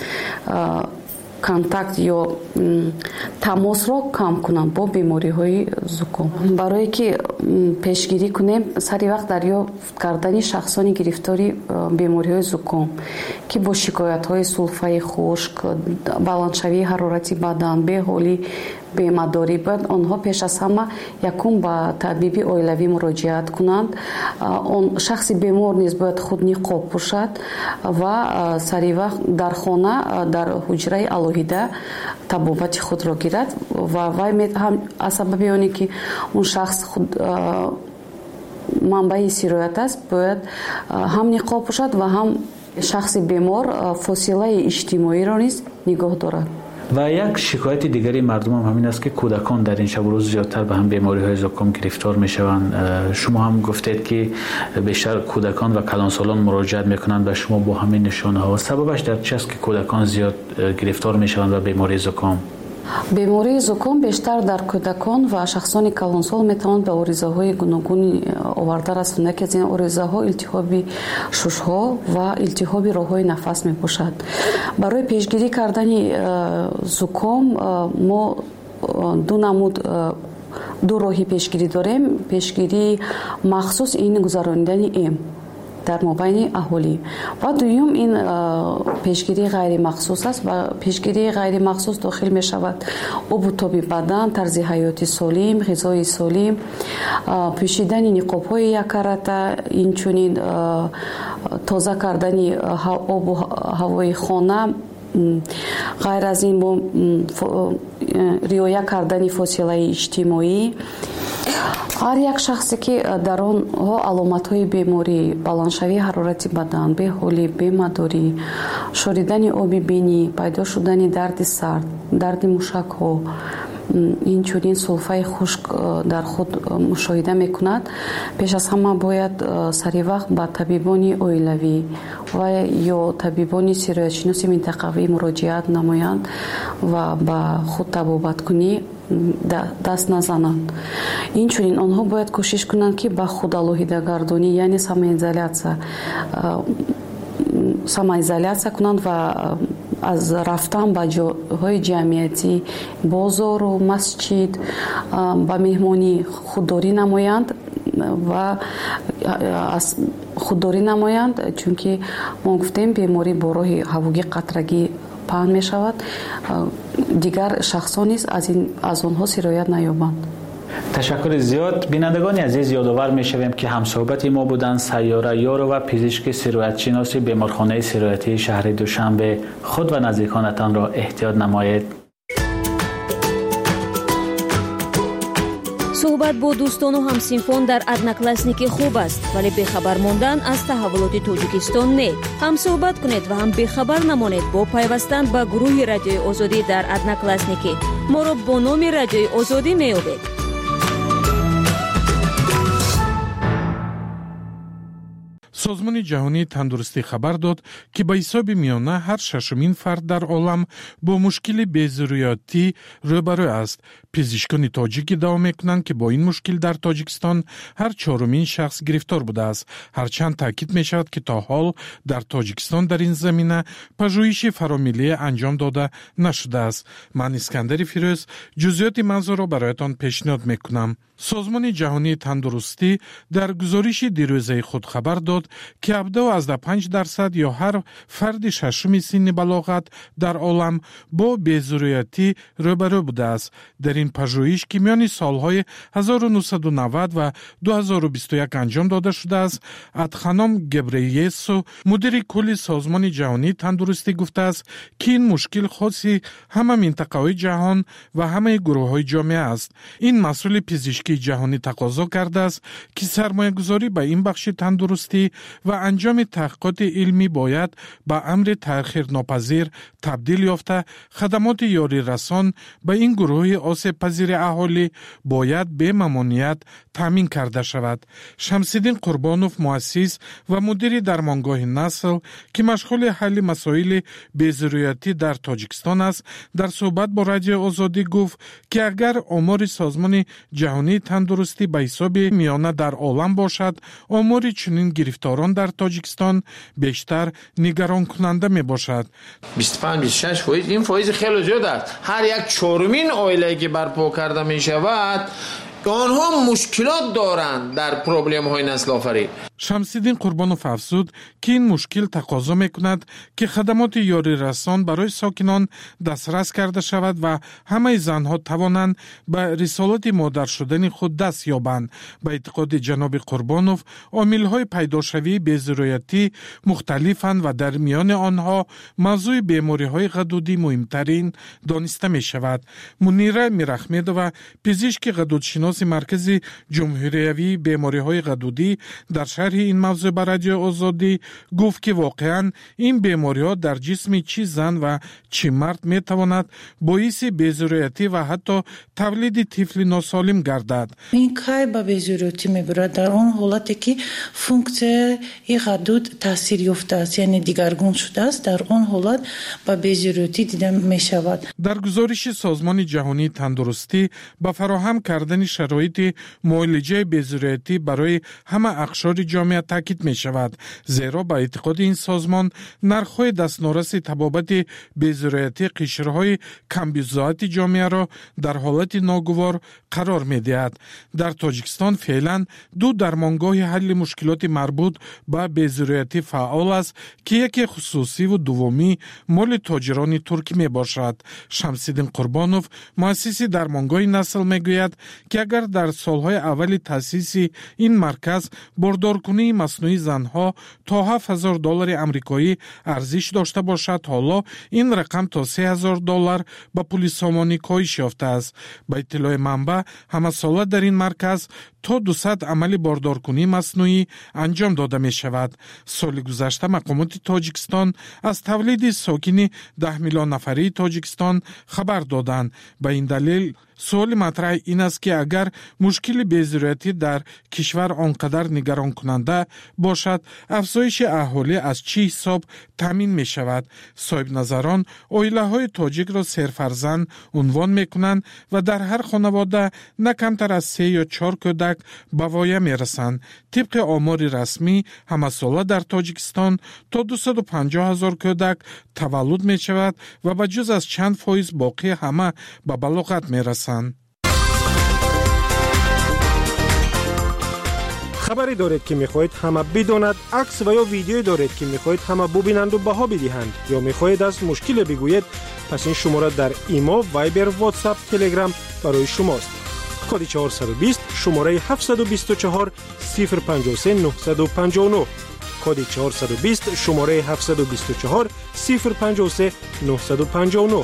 контакт ё тамосро кам кунанд бо бемориҳои зуком. барое ки пешгирӣ кунем, сари вақт дарёфт кардани шахсони гирифтори бемориҳои зуком ки бо шикоятҳои сулфаи хушк, баландшавии ҳарорати бадан, беҳолӣ, бемадорӣ, бояд онҳо пеш аз ҳама якум ба табиби оилавӣ муроҷиат кунанд. он шахси бемор низ бояд худ ниқоб пӯшад ва сари вақт дар хона, дар ҳуҷраи алоҳида табобати худро гирад ва вай аз сабаби оне ки он шахс худ манбаи сироят аст, бояд ҳам ниқоб пӯшад ва ҳам шахси бемор фосилаи иҷтимоиро низ нигоҳ дорад. و یک شکایت دیگری مردم هم همین است که کودکان در این شب و روز زیادتر به هم بیماری های زکام گرفتار می شوند. شما هم گفتید که بیشتر کودکان و کلانسالان مراجعت میکنند به شما با همین نشانه ها. سببش در چه است که کودکان زیاد گرفتار می شوند و بیماری زکام؟ бемории зуком бештар дар кӯдакон ва шахсони калонсол метавонад ба оризаҳои гуногуни оварда расонад. яке аз ин оризаҳо илтиҳоби шушҳо ва илтиҳоби роҳҳои нафас мебошад. барои пешгирӣ кардани зуком мо ду намуд ду роҳи пешгирӣ дорем. пешгирии махсус ин гузарондани эм дар мобайни аҳолӣ ва дуюм ин пешгирии ғайримахсус аст. ва пешгирии ғайримахсус дохил мешавад обу тоби бадан, тарзи ҳаёти солим, ғизои солим, пӯшидани ниқобҳои яккаратта, инчунин тоза кардани обу ҳавои хона. ғайр аз ин бо риоя кардани фосилаи иҷтимоӣ. ҳар як шахсе ки дар онҳо аломатҳои беморӣ, баландшавии ҳарорати бадан, беҳолӣ, бемадорӣ, шоридани оби бинӣ, пайдо шудани дарди сар, дарди мушакҳо, инчунин сулфаи хушк дар худ мушоҳида мекунад, пеш аз ҳама бояд саривақт ба табибони оилавӣ ва ё табибони сироятшиноси минтақавӣ муроҷиат намоянд ва ба худ табобаткунӣ даст назананд. инчунин онҳо бояд кӯшиш кунанд ки ба худалоҳидагардонӣ, яъне самоизоляция самоизоляция кунанд ва аз рафтан ба ҷойҳои ҷамъиятӣ, бозору масҷид ба меҳмонӣ худдорӣ намоянд ва худдорӣ намоянд, чунки мо гуфтем беморӣ бо роҳи ҳавогӣ қатрагӣ паҳн мешавад. дигар шахсон низ аз онҳо сироят наёбанд. تشکر زیاد. بینندگان عزیز یادآور می‌شویم که همصحبت ما بودند سیاره یارو و پزشک سیرایت‌شناس بیمارخانه سیرایتی شهر دوشنبه. خود و نزدیکانتان را احتیاط نمایید. صحبت با دوستان و همسنفان در ادناکلاسنیکی خوب است، ولی بخبر ماندن از تحولات تاجیکستان نه. هم صحبت کنید و هم بخبر نمانید با پیوستن به گروه رادیوی آزادی در ادناکلاسنیکی. ما را با نام رادیوی آزادی می‌یابید. سازمان جهانی تندرستی خبر داد که به حساب میانه هر ششمین فرد در عالم با مشکل بی‌ضروریاتی روبرو است. پزشکان تاجیک ادعا میکنند که با این مشکل در تاجیکستان هر چهارمین شخص گرفتار بوده است. هرچند تاکید می شود که تا حال در تاجیکستان در این زمینه پژوهش فرامیلی انجام داده نشده است. من اسکندر فیروز جزئیات موضوع را برایتان پیشنهاد میکنم. سازمان جهانی تندرستی در گزارش دیروزه خود خبر داد که هفتاد و پنج درصد یا هر فرد ششم سن بلاغت در عالم با بی‌ضروریاتی روبرو بوده است. در این پژوهش که میان سالهای هزار و نهصد و نود و دو هزار و بیست و یک انجام داده شده است، ادخانم گبرییسو مدیر کل سازمان جهانی تندرستی گفته است که این مشکل خاصی همه منطقه‌های جهان و همه گروه‌های جامعه است. این مسئول پزشکی جهانی تقاضا کرده است که سرمایه‌گذاری به این بخش تندرستی و انجام تحقیقات علمی باید به امر تأخیر ناپذیر تبدیل یافته. خدمات یاری رسان به این گروه آسیب پذیر اهالی باید به ممانعت تامین کرده شود. شمس‌الدین قربانوف مؤسس و مدیر درمانگاه نسل که مشغول حل مسائل بی‌ضروریاتی در تاجیکستان است، در صحبت با رادیو آزادی گفت که اگر آمار سازمان جهانی تندرستی به حساب میانه در عالم باشد، آمار چنین گرفتاران در تاجیکستان بیشتر نگران کننده می باشد. بیست و پنج بیست و شش فایز این فایز خیلی زیاد است. هر یک چهارمین عائله که برپا کرده می شود آنها مشکلات دارند در پروبلم های نسل آفرین. شمس‌الدین قربانوف افزود که این مشکل تقاضا میکند که خدمات یاری رسان برای ساکنان دسترس کرده شود و همه زنها توانند به رسالت مادر شدن خود دست یابند. به اعتقاد جناب قربانوف، عامل‌های پیداشوی بی‌ضروریاتی مختلفند و در میان آنها موضوع بیماری‌های غدودی مهمترین دانسته می شود. منیره میرحمدووا پزشک غدودشناس مرکز جمهوریوی بیماری‌های غدودی در شهر شرح این موضوع به رادیو آزادی گفت که واقعا این بیماری ها در جسم چی زن و چی مرد می تواند باعث بی‌ضروریتی و حتی تولید طفل ناسالم گردد. این که به بی‌ضروریتی میبرد در آن حالتی که فونکسیون حدود تاثیر یافته است، یعنی دیگرگون شده است، در آن حالت به بی‌ضروریتی دیده می شود. در گزارش سازمان جهانی تندرستی با فراهم کردن شرایط معالجه بی‌ضروریتی برای همه اقشار جامعه تاکید می شود، زیرا با اعتقاد این سازمان نرخ‌های دستنورس تبابت بی‌ضروریتی قشرهای کمبیزاعت جامعه را در حالت ناگوار قرار می دهد. در تاجیکستان فعلا دو درمانگاه حل مشکلات مربوط به بی‌ضروریتی فعال است که یکی خصوصی و دومی مال تاجران ترکی می باشد. شمس‌الدین قربانوف مؤسس درمانگاه نسل می گوید که اگر در سالهای اول تأسیس این مرکز باردارکنی مصنوعی زنها تا هفت هزار دلار آمریکایی ارزش داشته باشد، حالا این رقم تا سه هزار دلار با پول سامانی کاهش یافته است. با اطلاع منبع همه ساله در این مرکز تا دویست عمل باردارکنی مصنوعی انجام داده می شود. سال گذشته مقامات تاجیکستان از تولید ساکن ده میلیون نفری تاجیکستان خبر دادند. به این دلیل سوال مطرح این است که اگر مشکل بی‌ضروریتی در کشور آنقدر نگران کننده باشد، افزایش اهالی از چه حساب تامین می شود؟ صاحب نظران عائله های تاجیک را سرفرزند عنوان می کنند و در هر خانواده نه کمتر از سه یا چهار کودک به وایه می رسند. طبق آمار رسمی همه ساله در تاجیکستان تا دویست و پنجاه هزار کودک تولد می شود و به جز از چند فایز باقی همه به بلاغت می رسند. خبری دارید که میخواهید همه بداند، عکس و یا ویدیویی دارید که میخواهید همه ببینند و بها بدهند، یا میخواهید از مشکل بگویید، پس این شماره در ایما، وایبر، واتساپ، تلگرام برای شماست. کد چهارصد و بیست شماره هفتصد و بیست و چهار صفر پنجاه و سه نهصد و پنجاه و نه. کد چهارصد و بیست شماره هفتصد و بیست و چهار صفر پنجاه و سه نهصد و پنجاه و نه.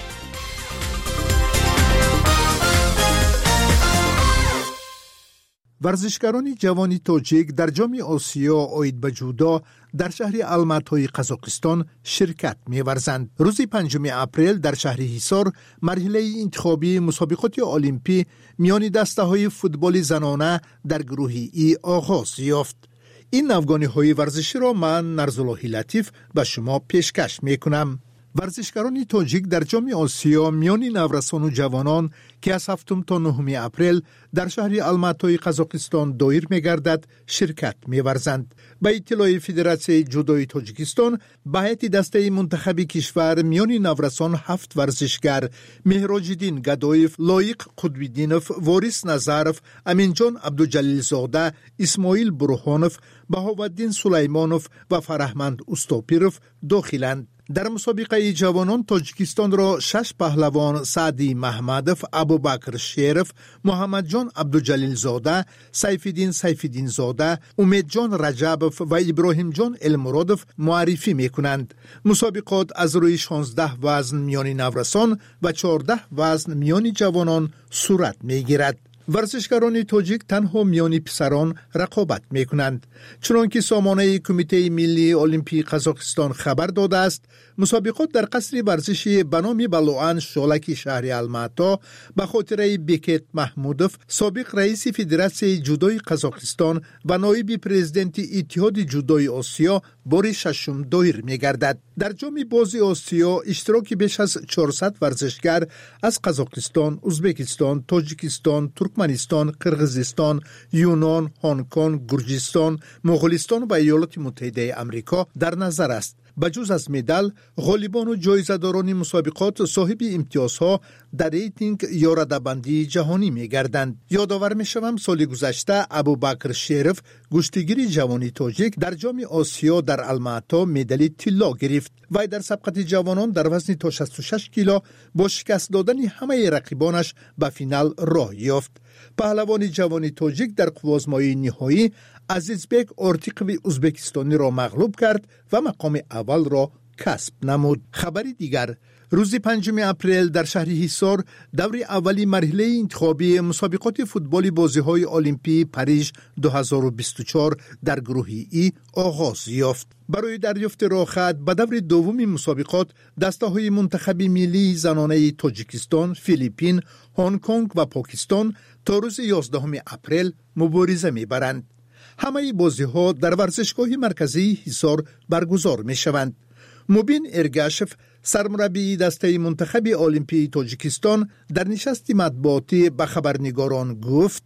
ورزشکاران جوان تاجیک در جام آسیا آید به جودو در شهر الماتای قزاقستان شرکت می‌ورزند. روز پنجم اپریل در شهر حصار مرحله انتخابی مسابقات المپی میان دسته‌های فوتبال زنانه در گروه ای آغاز یافت. این نوگانی‌های ورزشی را من نرزالله لطیف به شما پیشکش می‌کنم. ورزشکاران تاجیک در جام آسیا میان نورسان و جوانان که از هفتم تا نهم اپریل در شهر الماتای قزاقستان دایر می‌گردد شرکت می‌ورزند. به اطلاع فدراسیون جودوی تاجیکستان، به هیئت دسته منتخب کشور میان نورسان هفت ورزشگر مهراج‌الدین گدایف، لایق قطب‌الدینوف، وارث نظرف، امینجان عبدالجلیل زاده، اسماعیل برهانوف، بهاءالدین سلیمانوف و فرهمند استاپیروف داخلند. در مسابقه جوانان تاجیکستان را شش پهلوان سعدی محمدوف، ابوبکر شیرف، محمد جان عبدالجلیل زاده، سیفالدین سیفالدین زاده، امید جان رجبوف و ابراهیم جان المرادوف معرفی می کنند. مسابقات از روی شانزده وزن میان نورسان و چهارده وزن میان جوانان صورت می گیرد. ورزشکاران تاجیک تنها میان پسران رقابت می کنند. چنانکه سامانه کمیته ملی المپی قزاقستان خبر داده است، مسابقات در قصر ورزشی به نام بلوان شالک شهر الماتا به خاطر بیکت محمودوف، سابق رئیس فدراسیون جودوی قزاقستان و نایب پرزیدنت اتحاد جودوی آسیا بار ششم دایر می گردد. در جام باز آسیا اشتراک بیش از چهارصد ورزشگر از قزاقستان، ازبکستان، تاجیکستان، ترکمنستان، قرغیزستان، یونان، هنگ کنگ، گرجستان، مغولستان و ایالات متحده آمریکا در نظر است. بجز از مدال، غالبان و جایزه‌داران مسابقات صاحب امتیازها در ریتینگ یا رده‌بندی جهانی می گردند. یادآور می شوم سال گذشته ابوبکر شیرف، گشتیگیر جوانی تاجیک، در جام آسیا در الماتا مدال طلا گرفت. وی در سبقت جوانان در وزن تا شصت و شش کیلو با شکست دادن همه رقیبانش به فینال راه یافت. پهلوان جوانی تاجیک در قوازمایی نهایی عزیزبک آرتیقوی ازبکستانی را مغلوب کرد و مقام اول را کسب نمود. خبری دیگر، روز پنجم اپریل در شهر حصار دور اولی مرحله انتخابی مسابقات فوتبال بازی‌های المپی پاریژ دو هزار و بیست و چهار در گروه ای آغاز یافت. برای دریافت راه‌خط به دور دوم مسابقات دسته‌های منتخب ملی زنانه تاجیکستان، فیلیپین، هنگ کنگ و پاکستان تا روز یازدهم اپریل مبارزه می‌برند. همه بازی‌ها در ورزشگاه مرکزی حصار برگزار می‌شوند. مبین ارگاشف سرمربی دسته منتخب المپی تاجیکستان در نشست مطبوعاتی به خبرنگاران گفت: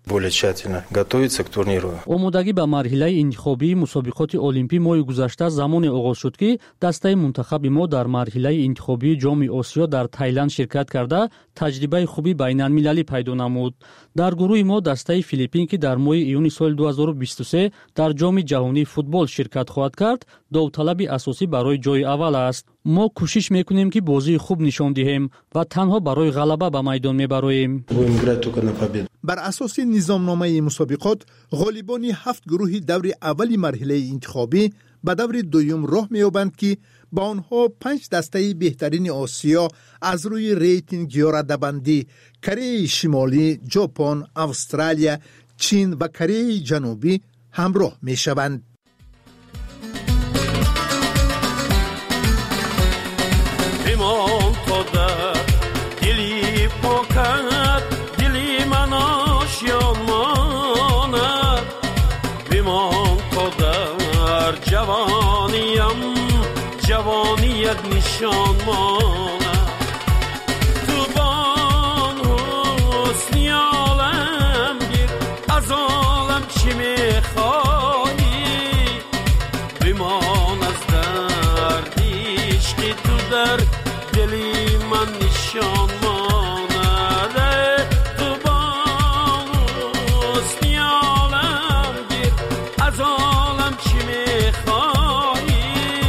омодагӣ ба марҳилаи интихобии мусобиқоти олимпӣ моҳи гузашта замоне оғоз шуд ки дастаи мунтахаби мо дар марҳилаи интихобии ҷоми осиё дар Тайланд ширкат карда таҷрибаи хуби байналмилалӣ пайдо намуд. дар гурӯҳи мо дастаи Филиппин ки дар моҳи июни соли ду ҳазору бисту се дар ҷоми ҷаҳонии футбол ширкат хоҳад кард, довталаби асосӣ барои ҷои аввал аст. мо кӯшиш мекунем ки бозии хуб нишон диҳем ва танҳо барои ғалаба ба майдон мебароем. بر اساس نظامنامه مسابقات غالبان هفت گروه دور اولی مرحله انتخابی به دور دوم راه می‌یابند که با آنها پنج دسته بهترین آسیا از روی ریتینگ یا رده‌بندی کره شمالی، ژاپن، استرالیا، چین و کره جنوبی همراه می‌شوند. جوانیم جوانیت نشان مانم تو بان حسنی عالم گیر از عالم چی میخوایی بمان از دردیش که تو در دلی من نشان مانده تو بان حسنی عالم گیر از عالم چی میخوایی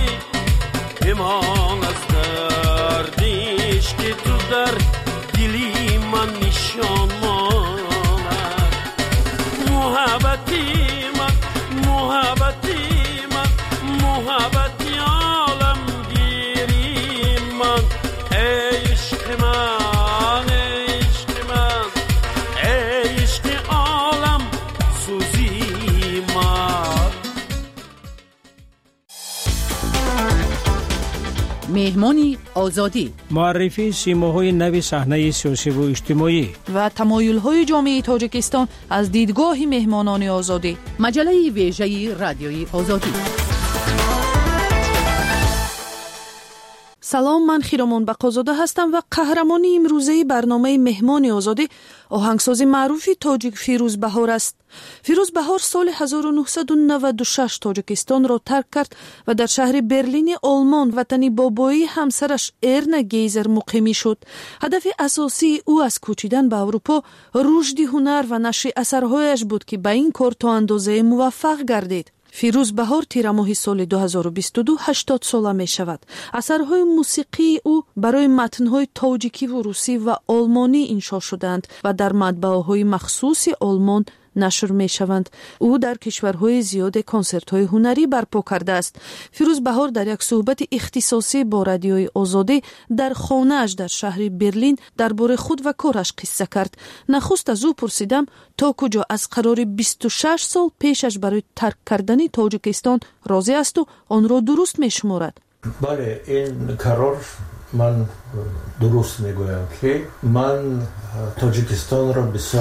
بمان از دردیش که تو در دلی من نشان ماند محبتی من محبتی من محبتی عالم گیری من ای عشق من ای عشق من ای عشق عالم سوزی من. مهمانی آزادی، معرفی سیماهای نو صحنه سیاسی و اجتماعی و تمایل‌های جامعه تاجیکستان از دیدگاه مهمانان آزادی. مجله ویژه رادیوی آزادی. سلام، من خیرمان بقازاده هستم و قهرمانی امروزه برنامه مهمان آزادی آهنگساز معروفی تاجیک فیروز بهار است. فیروز بهار سال هزار و نهصد و نود و شش تاجیکستان را ترک کرد و در شهر برلین آلمان وطن بابایی همسرش ارنا گیزر مقیمی شد. هدف اساسی او از کوچیدن به اروپا رشد هنر و نشر اثرهایش بود که به این کار تا اندازه موفق گردید. فیروز بهار تیر ماه سال دو هزار و بیست و دو هشتاد ساله می شود. اثرهای موسیقی او برای متنهای تاجیکی و روسی و آلمانی انشا شدند و در مطبعه‌های مخصوص آلمان نشر می شوند. او در کشورهای زیاد کنسرت‌های هنری برپا کرده است. فیروز بهار در یک صحبت اختصاصی با رادیوی آزادی در خانه‌اش در شهر برلین درباره خود و کارش قصه کرد. نخست از او پرسیدم تا کجا از قرار بیست و شش سال پیشش برای ترک کردن تاجیکستان راضی است و آن را درست می شمارد. بله، این قرار من درست میگویم که من تاجیکستان را بسیار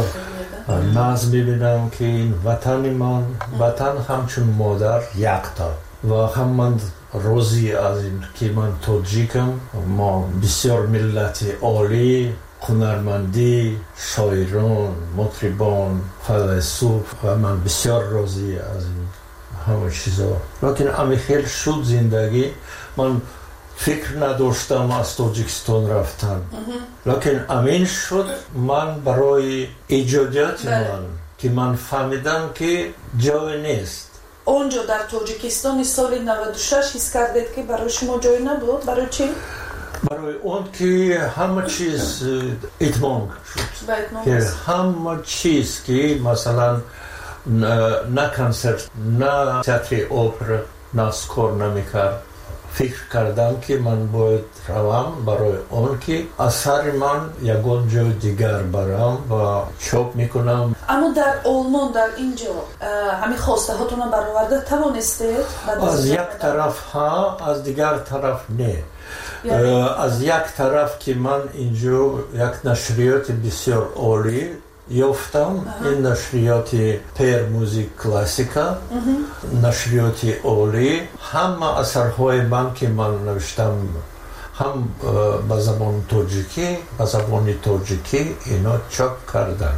ناز میبینم که این وطن من وطن همچون مادر یکتا و هم من راضی از این که من تاجیکم. ما بسیار ملت عالی، هنرمندی، شاعران، مطربان، فیلسوف و من بسیار راضی از این همه چیزا. لیکن امی خیلی شد زندگی من فکر نداشتم از تاجیکستان رفتن، لیکن امین شد من برای ایجادیات من که من فهمیدم که جای نیست. اونجا در تاجیکستان سال نود و شش حس کردید که برای شما جای نبود؟ برای چی؟ برای اون که همه چیز اتمام شد، که همه چیز که مثلا نه کنسرت، نه تئاتر اپرا نسکار نمیکرد، فکر کردم که من باید روم برای اون که اثر من یکون جای دیگر برم و چاپ میکنم. اما در آلمان در اینجا همین خواسته هاتون رو برآورده توانستید؟ از یک طرف ها، از دیگر طرف نه. از یک طرف که من اینجا یک نشریات بسیار عالی یافتم، این نشریات پیر موزیک کلاسیکا، نشریات عالی، همه اثرهای من که من نوشتم هم به زبان تاجیکی، به زبان تاجیکی اینا چاپ کردن.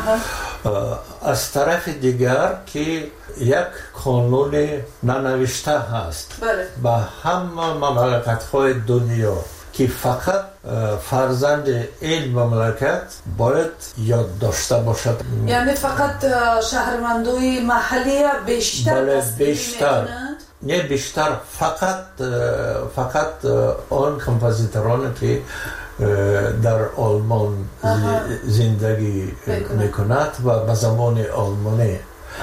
از طرف دیگر که یک قانون ننوشته هست به همه مملکت‌های دنیا که فقط فرزند این مملکت باید یاد داشته باشد. یعنی فقط شهروندای محلی بیشتر بله بیشتر نه بیشتر فقط فقط آن کمپوزیتورانی که در آلمان زندگی میکند و به زبان آلمانی.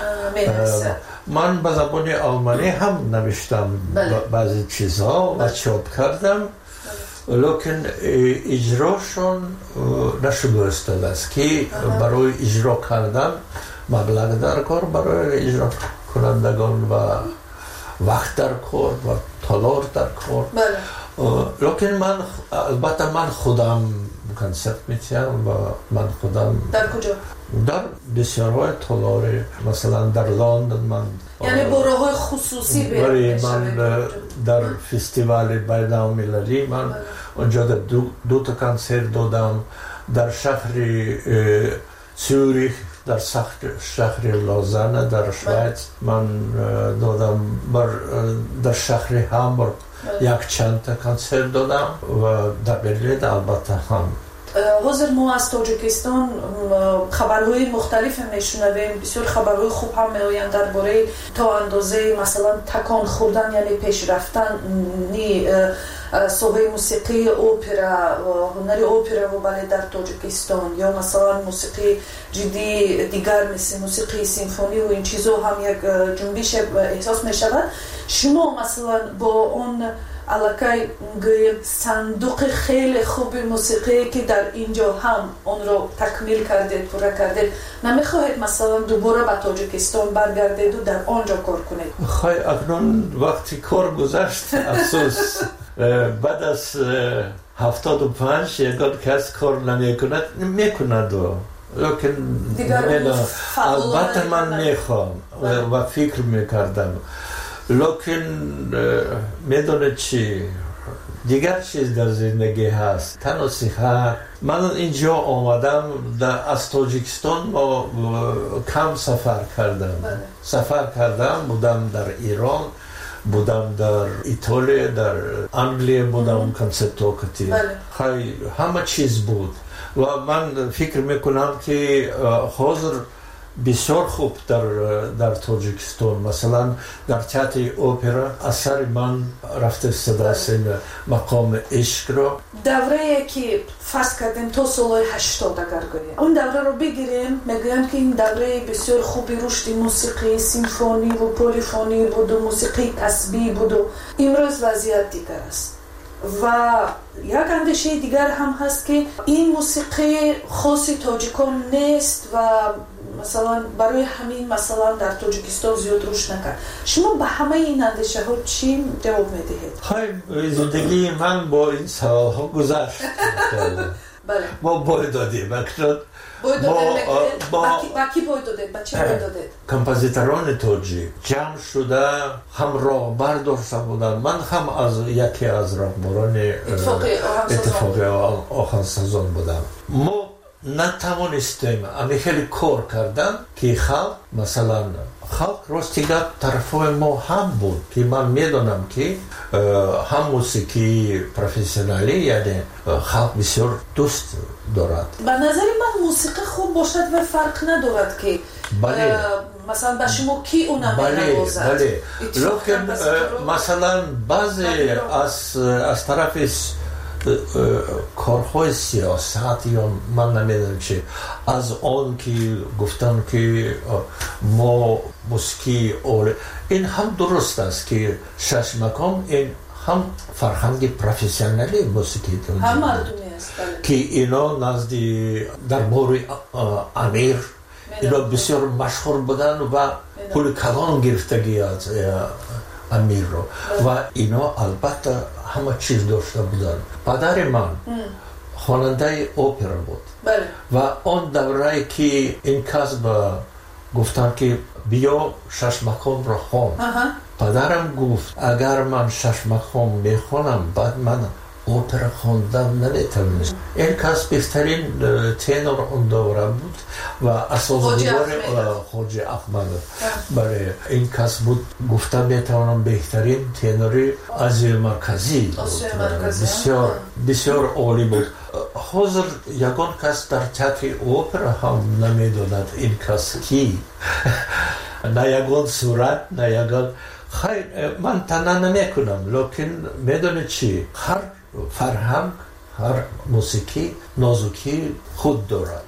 من به زبان آلمانی هم نوشتم بعضی چیزها و چاپ کردم، لیکن اجراشون نشده است که برای اجرا کردن مبلغ در کار برای اجرا کنندگان و وقت در کار و تالار در کار. لیکن من البته من خودم کنسرت میتیم و من خودم در کجا؟ در بسیارهای تالار، مثلا در لندن من یعنی برای خصوصی برای من در فستیوال بین المللی من اونجا دو, دو تا کنسرت دادم، در شهر سوریخ، در شهر لوزانه در شویц من دادم، بر در شهر هامبورگ یک چند تا کنسرت دادم و در برلین البته هم. حاضر ما از تاجیکستان خبرهای مختلف میشنویم، بسیار خبرهای خوب هم میآیند درباره تا اندازه مثلا تکان خوردن یعنی پیش رفتن صحبه موسیقی اوپرا هنر اوپرا و بالت در تاجیکستان، یا مثلا موسیقی جدی دیگر مثل موسیقی سیمفونی و این چیزا هم یک جنبش احساس می شود. شما مثلا با اون علاقه صندوق خیلی خوب موسیقی که در اینجا هم اون رو تکمیل کردید، پورا کردید، نمیخواهید مثلا دوباره به تاجیکستان برگردید و در آنجا کار کنید؟ خواهی اکنون وقتی کار گذشت افسوس بعد از هفتاد و پنج یکان کس کار نمی کند میکند و لیکن البته من میخوام و فکر میکردم، لیکن میدونه چی دیگر چیز در زندگی هست، تنها صحت. من اینجا آمدم از تاجیکستان کم سفر کردم سفر کردم بودم در ایران، بودم در ایتالیا، در انگلیه بودم کنسرتوکتی، خیلی همه چیز بود و من فکر میکنم که حاضر بسیار خوب در در تاجیکستان، مثلا در تئاتر اپرا اثر من رفته استداسی مقام عشق را دوره که فرض کردیم تا سال هشتاد اگر گوییم اون دوره رو بگیریم، میگویم که این دوره بسیار خوبی رشد موسیقی سیمفونی و پلیفونی بود و موسیقی کسبی بود و امروز وضعیت دیگر است و یک اندیشه دیگر هم هست که این موسیقی خاصی تاجیکان نیست و مثلا برای همین مثلا در تاجیکستان زیاد رشد نکرد. شما به همه این اندیشه ها چی جواب میدهید؟ خیلی زندگی من با این سوال ها گذشت. بله. ما باید دادیم اکنون باید دادید با کی باید دادید؟ با چی باید دادید؟ کمپوزیتوران تاجیک جمع شده هم راهبر داشته بودن، من هم از یکی از راهبران اتفاقی آهنگسازان بودم. ما نتوانستیم امی خیلی کار کردن که خلق مثلا خلق راستیگه طرفای ما هم بود که من میدونم که هم موسیقی پروفسیونالی یعنی خلق بسیار دوست دارد. به نظر من موسیقی خوب باشد و فرق ندارد که بله. مثلا به شما کی اونم نوازد. بله لیکن مثلا بعضی از از طرف کارهای سیاست یا من نمیدونم چه از آن که گفتن که ما موسیقی اوله این هم درست است که شش مقام این هم فرهنگ پروفسیونالی موسیقی تاجیک هم مردمی است که اینا نزدی در بور امیر اینا بسیار مشهور بودن و پول کلان گرفتگی از امیر رو و اینا البته همه چیز داشته بودن. پدر من خواننده اپرا بود بله. و اون دوره که این کس با گفتن که بیا شش مقام را خوان، پدرم گفت اگر من شش مقام میخونم بعد من اپرا خواندن نمیتونم. این کس بهترین تنور اون دوره بود و اساسگذار خواجه احمد برای این کس بود. گفتم میتونم بهترین تنوری آسیا مرکزی بود، بسیار بسیار عالی بود. حاضر یگان کس در تئاتر اپرا هم نمیدوند این کس کی نه یگان صورت نه یگان خیر من تنها نمیکنم، لیکن میدونید چی، هر فرهنگ هر موسیقی نازکی خود دارد.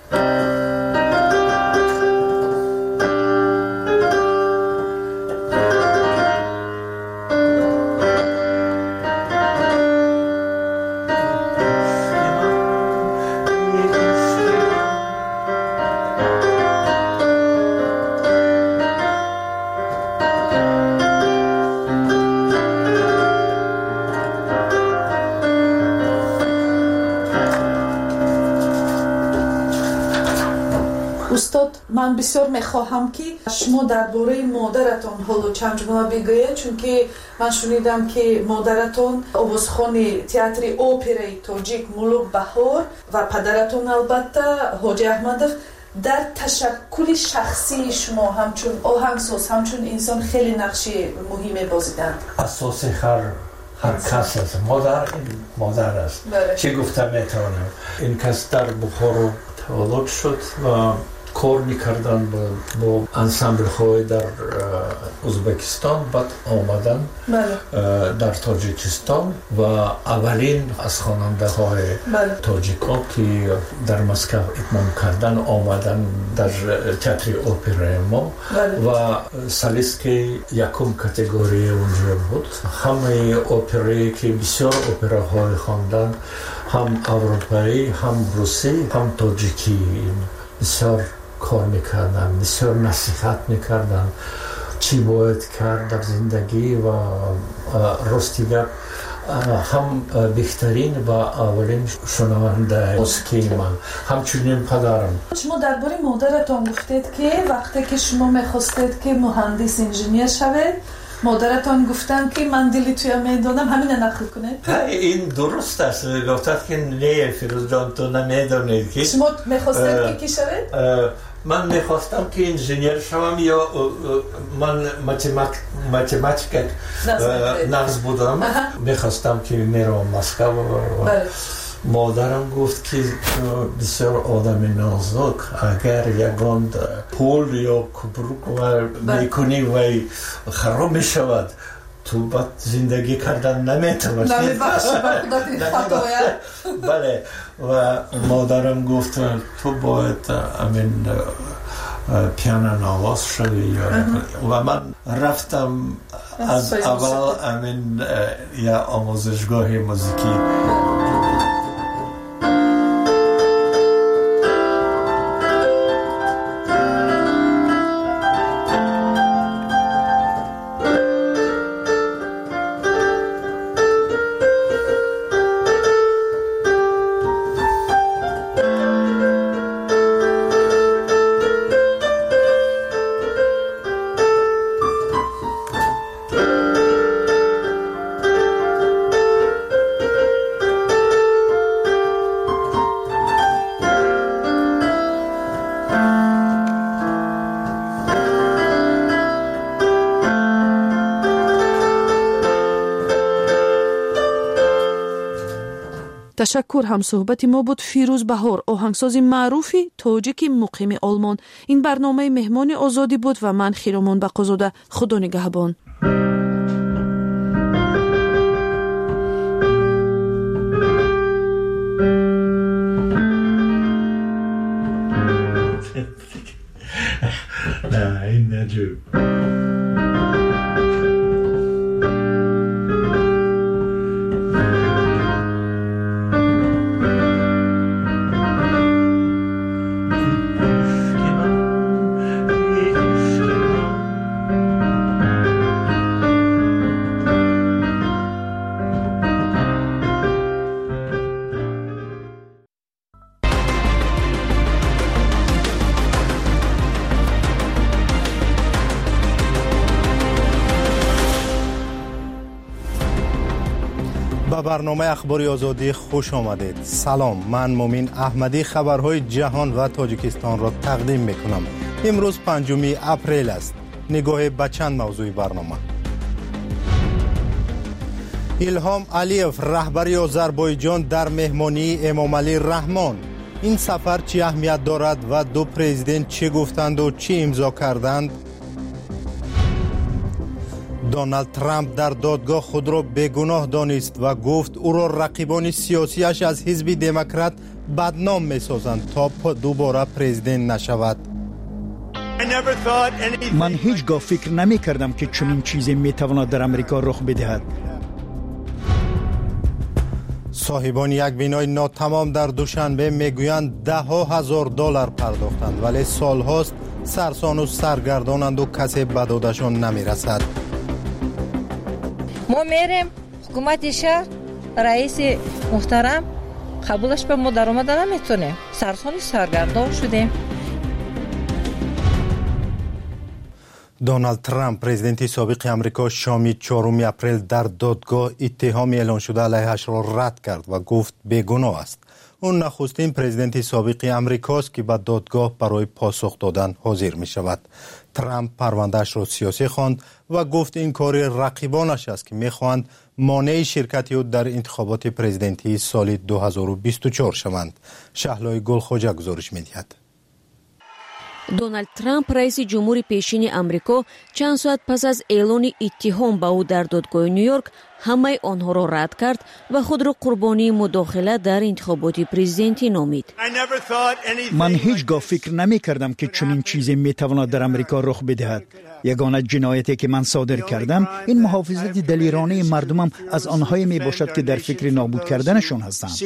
استاد من بسیار میخواهم که شما درباره مادرتان حالا چند جمله بگویید، چون که من شنیدم که مادرتان آوازخوان تئاتر اپرای تاجیک ملوک بهار و پدرتان البته حاجی احمدов در تشکل شخصی شما همچون آهنگساز همچون انسان خیلی نقش مهمی بازیدند. اساس هر هر کس است مادر این مادر است. چه گفتم میتونم این کس در بخارا تولد شد و کار میکردن با, با انسامبل های در ازبکستان، بعد آمدن در تاجیکستان و اولین از خواننده های تاجیکا که در مسکو اتمام کردن آمدن در تئاتر اپرای ما و سالیست یکم کاتگوری اونجا بود. همه اپرایی که بسیار اپراهای خواندن، هم اروپایی هم روسی هم تاجیکی بسیار کار میکردن، بسیار نصیحت میکردن چی باید کرد در زندگی و راستی گفت هم بهترین و اولین شنونده موسیقی من همچنین پدرم. شما درباره مادرتان گفتید که وقتی که شما میخواستید که مهندس انجینیر شوید مادرتان گفتن که من دلی توی میدانم همین نقل کنید؟ این درست است. گفتند که نه فیروز جان تو نمیدانید که شما میخواستید که کی شوید؟ من میخواستم که انجینیر شوم یا من ماتماتیک نقص بودم. میخواستم که میرم مسکو. مادرم گفت که بسیار آدم نازک، اگر یگان پول یا کبروک میکنی و خراب میشود تو بعد زندگی کردن نمیتونی. بله و مادرم گفت تو باید امین پیانو نواز شوی و من رفتم از اول امین یا آموزشگاه موسیقی. تشکر. هم صحبت ما بود فیروز بهار، آهنگساز معروفی تاجیک مقیم آلمان. این برنامه مهمان آزادی بود و من خیرامان بقازاده. خدا نگهبان. نه این نجوب با برنامه اخباری آزادی خوش آمدید. سلام، من مومین احمدی خبرهای جهان و تاجیکستان را تقدیم میکنم. امروز پنجم اپریل است. نگاه به چند موضوع برنامه. ایلهام علیف رهبر آذربایجان در مهمانی امام علی رحمان. این سفر چه اهمیت دارد و دو پرزیدنت چه گفتند و چه امضا کردند؟ دونالد ترامپ در دادگاه خود را بیگناه دانست و گفت او را رقیبان سیاسیش از حزب دموکرات بدنام می‌سازند تا دوباره پرزیدنت نشود. من هیچگاه فکر نمی کردم که چنین چیزی می تواند در امریکا رخ بدهد. صاحبان یک بینای ناتمام در دوشنبه میگویند ده ها هزار دلار پرداختند ولی سال هاست سرسان و سرگردانند و کسی به دادشان نمی رسد. ما میریم حکومت شهر رئیس محترم قبولش به ما در آمده نمیتونه. سرسان سرگردان شدیم. دونالد ترامپ پرزیدنت سابق امریکا شام چهارم اپریل در دادگاه اتهام اعلان شده علیهش را رد کرد و گفت بیگناه است. اون نخستین پرزیدنت سابق امریکاست که به دادگاه برای پاسخ دادن حاضر می شود. ترامپ پروندهش را سیاسی خواند و گفت این کار رقیبانش است که می خواهند مانع شرکت او در انتخابات پرزیدنتی سال دو هزار و بیست و چهار شوند. شهلای گلخوجه گزارش می دهد. دونالد ترامپ رئیس جمهور پیشین امریکا چند ساعت پس از اعلان اتهام به او در دادگاه نیویورک همه آنها را رد کرد و خود را قربانی مداخله در انتخابات پرزیدنتی نامید. من هیچگاه فکر نمی کردم که چنین چیزی می تواند در امریکا رخ بدهد. یگانه جنایتی که من صادر کردم این محافظت دلیرانه مردمم از آنهایی می باشد که در فکر نابود کردنشان هستند.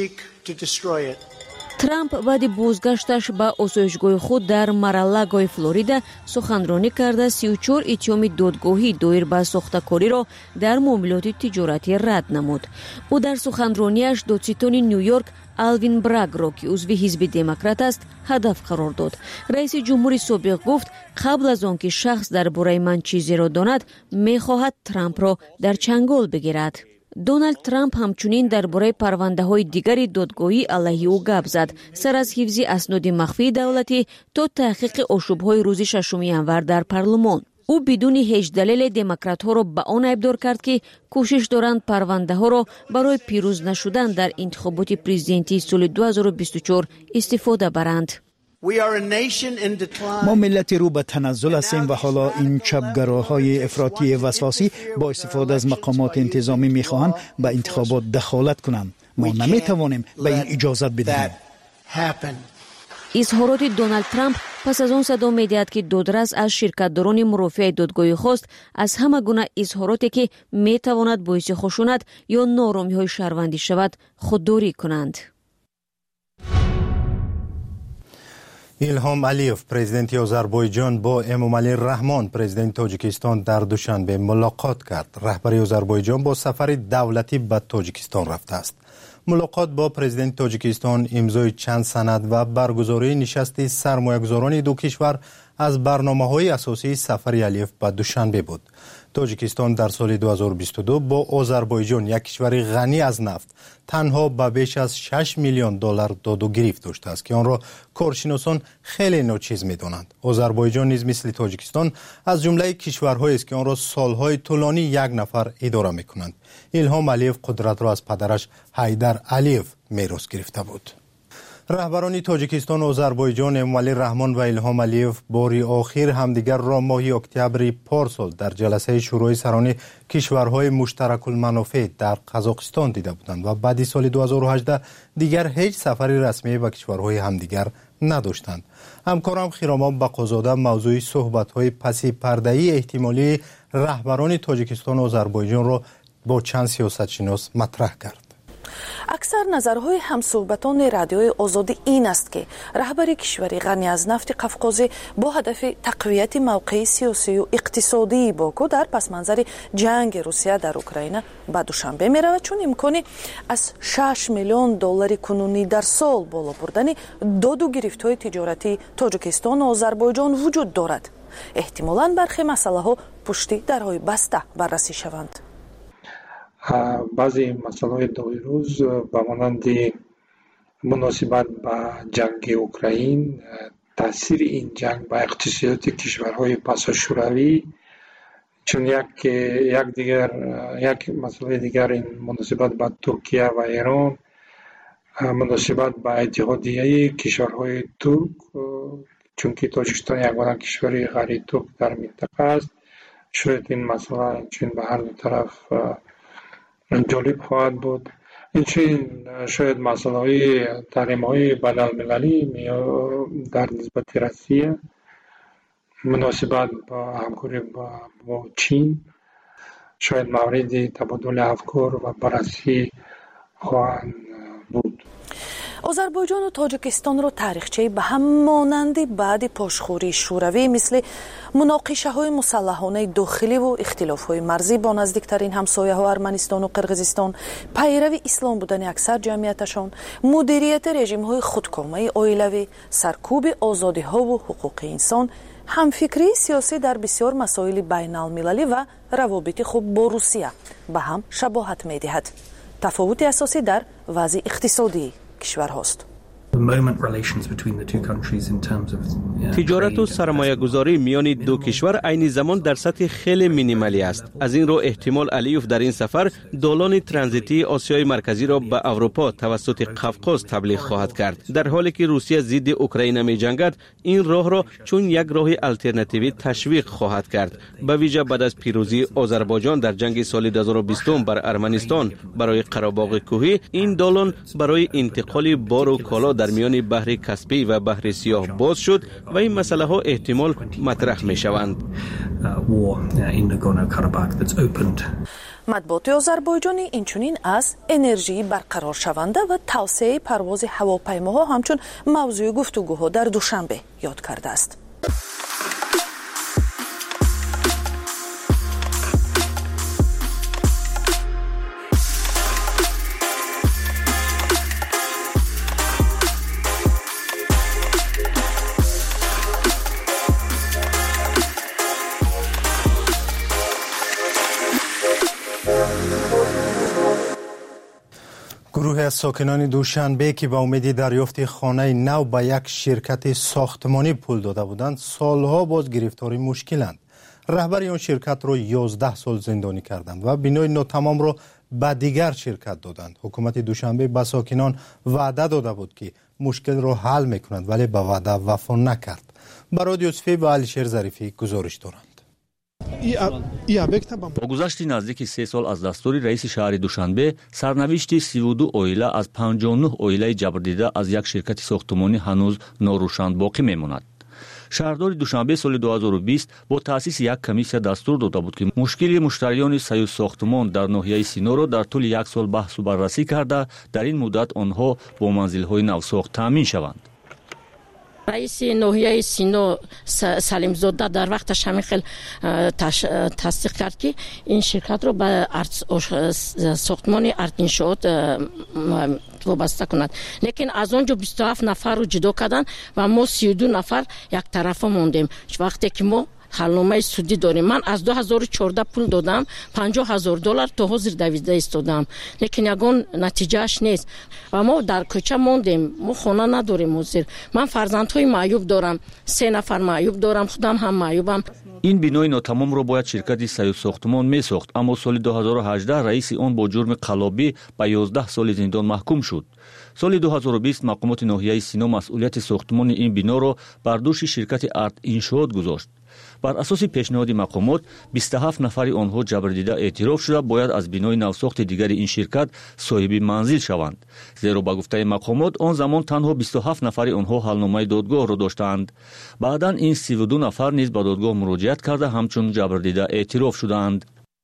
ترامپ بعد بازگشتش به آسایشگاه خود در مارالاگو فلوریدا سخنرانی کرده سی و چهار اتهام دادگاهی دایر به ساختکاری را در معاملات تجارتی رد نمود. او در سخنرانیش دادستان نیویورک آلوین براگ را که عضو حزب دموکرات است هدف قرار داد. رئیس جمهور سابق گفت قبل از آنکه شخص درباره من چیزی را داند می‌خواهد ترامپ را در چنگال بگیرد. دونالد ترامپ همچنین درباره پرونده‌های دیگری دادگاهی علیه او گپ زد، سر از حفظ اسناد مخفی دولتی تا تحقیق آشوب‌های روز ششم ژانویه در پارلمان. او بدون هیچ دلیل دموکرات‌ها را به آن ابدار کرد که کوشش دارند پرونده‌ها را برای پیروز نشدن در انتخابات پرزیدنتی سال دو هزار و بیست و چهار استفاده برند. ما ملتی رو به تنزل هستیم و حالا این چپگراهای افراطی وسواسی با استفاده از مقامات انتظامی میخواهند به انتخابات دخالت کنند. ما نمیتوانیم به این اجازت بدهیم. اظهارات دونالد ترامپ پس از آن صدا می‌دهد که دادرس از شرکت‌داران مرافع دادگاهی خواست از همه گونه اظهاراتی که میتواند باعث خشونت یا نارامی‌های شهروندی شود خودداری کنند. ایلهام علیف پرزیدنت آذربایجان با امام علی رحمان پرزیدنت تاجیکستان در دوشنبه ملاقات کرد. رهبر آذربایجان با سفر دولتی به تاجیکستان رفته است. ملاقات با پرزیدنت تاجیکستان امضای چند سند و برگزاری نشست سرمایه‌گذاران دو کشور از برنامه‌های اساسی سفر علیف به دوشنبه بود. تاجیکستان در سال دو هزار و بیست و دو با آذربایجان یک کشور غنی از نفت تنها به بیش از شش میلیون دلار داد و گرفت داشته است که آن را کارشناسان خیلی ناچیز می‌دانند. آذربایجان نیز مثل تاجیکستان از جمله کشورهایی است که آن را سالهای طولانی یک نفر اداره می‌کنند. ایلهام علیف قدرت را از پدرش حیدر علیف میراث گرفته بود. رهبران تاجیکستان و آذربایجان امام علی رحمان و ایلهام علیف باری آخر همدیگر را ماه اکتبر پارسال در جلسه شورای سران کشورهای مشترک المنافع در قزاقستان دیده بودند و بعد سال دو هزار و هجده دیگر هیچ سفری رسمی به کشورهای همدیگر نداشتند. همکارم خیرامان بقازاده موضوع صحبت‌های پسی پرده‌ای احتمالی رهبران تاجیکستان و آذربایجان را با چند سیاستشناس مطرح کرد. اکثر نظرهای همصحبتان رادیوی آزادی این است که رهبر کشوری غنی از نفت قفقازی با هدف تقویت موقع سیاسی و اقتصادی باکو در پس منظر جنگ روسیه در اوکراین به دوشنبه می رود، چون امکانی از شش میلیون دلار کنونی در سال بالا بردن داد و گرفت های تجارتی تاجیکستان و آذربایجان وجود دارد. احتمالاً برخی مسئله ها پشتی درهای بسته بررسی شوند. بعضی مسائل دوی روز به مانند مناسبت با جنگ اوکراین، تاثیر این جنگ با اقتصادیات کشورهای پسا شوروی، چون یک یک دیگر یک مسئله دیگر این مناسبت با ترکیه و ایران، مناسبت با اتحادیه کشورهای ترک، چون که تاجیکستان یک کشور غیر ترک در منطقه است، شاید این مسئله چون به هر دو طرف جالب خواهد بود. این شاید مسئله های تحریم های بین المللی در نسبت روسیه، مناسبت با همکاری با, با چین، شاید مورد تبادل افکار و بررسی خواهند بود. آذربایجان و تاجیکستان را تاریخچه به هم مانند بعد پاشخوری شوروی مثل مناقشه های مسلحانه داخلی و اختلاف های مرزی با نزدیکترین همسایه ها ارمنستان و قرقیزستان، پیروی اسلام بودن اکثر جمعیتشان، مدیریت رژیم های خودکامه عائلوی، سرکوب آزادی ها و حقوق انسان، همفکری سیاسی در بسیار مسائل بین المللی و روابط خوب با روسیه به هم شباهت می دهد. تفاوت اساسی در وضع اقتصادی کشور هاست. تجارت و سرمایه گذاری میان دو کشور عین زمان در سطح خیلی مینیمالی است. از این رو احتمال علیوف در این سفر دالان ترانزیتی آسیای مرکزی را به اروپا توسط قفقاز تبلیغ خواهد کرد. در حالی که روسیه ضد اوکراین می جنگد، این راه را چون یک راه الटरनेटिव تشویق خواهد کرد. به ویژه بعد از پیروزی آذربایجان در جنگ سال دو هزار و بیست بر ارمنستان برای قره‌باغ کوهی، این دالان برای انتقال بار و کالا در میان بحر کاسپی و بحر سیاه باز شد و این مسئله ها احتمال مطرح می شوند. مطبوعات آذربایجانی اینچنین از انرژی برقرار شونده و توسعه پرواز هواپیماها همچون موضوع گفتگوها در دوشنبه یاد کرده است. گروه از ساکنان دوشنبه که با امید دریافت خانه نو به یک شرکت ساختمانی پول داده بودند، سالها باز گرفتاری مشکلند. رهبر آن شرکت را یازده سال زندانی کردند و بنای نو تمام را به دیگر شرکت دادند. حکومت دوشنبه به ساکنان وعده داده بود که مشکل را حل میکنند، ولی به وعده وفا نکرد. برای یوسفی و علیشیر ظریفی گزارش دارند. با گذشت نزدیک سه سال از دستور رئیس شهر دوشنبه، سرنوشت سی و دو عائله از پنجاه و نه عائله جبردیده از یک شرکت ساختمانی هنوز ناروشن باقی میماند. شهردار دوشنبه سال دو هزار و بیست با تأسیس یک کمیسیون دستور داده بود که مشکل مشتریان سیوز ساختمان در ناحیه سینو را در طول یک سال بحث و بررسی کرده در این مدت آنها با منزل‌های نوساخت تامین شوند. رئیس ناحیه سینو سلیم زاده در وقتش همین خیلی تصدیق کرد که این شرکت رو به ساختمان ارتینشات وابسته کند، لیکن از اونجا بیست و هفت نفر رو جدا کردن و ما سی و دو نفر یک طرفه موندیم. وقتی که ما حلنامه سودی داریم، من از دو هزار و چهارده پول دادم، پنجاه هزار دلار تا حاضر دویده ایستادم، لیکن یگان نتیجهش نیست و ما در کوچه موندیم. ما خانه نداریم حاضر. من فرزندهای معیوب دارم، سه نفر معیوب دارم، خودم هم معیوبم. این بینای ناتمام را باید شرکت سیوز ساختمان می ساخت، اما سال دو هزار و هجده رئیس آن با جرم قلابی به یازده سال زندان محکوم شد. سال دو هزار و بیست مقامات ناحیه سینو مسئولیت ساختمان این بنا را بر دوش شرکت ارت انشاءات گذاشت. بر اساس پیشنهاد مقامات بیست و هفت نفر آنها جبردیده اعتراف شده باید از بنای نوساخت دیگر این شرکت صاحب منزل شوند، زیرا با گفته مقامات آن زمان تنها بیست و هفت نفر آنها حلنامه دادگاه را داشتند. بعداً این سی و دو نفر نیز به دادگاه مراجعت کرده همچون جبردیده اعتراف شدند.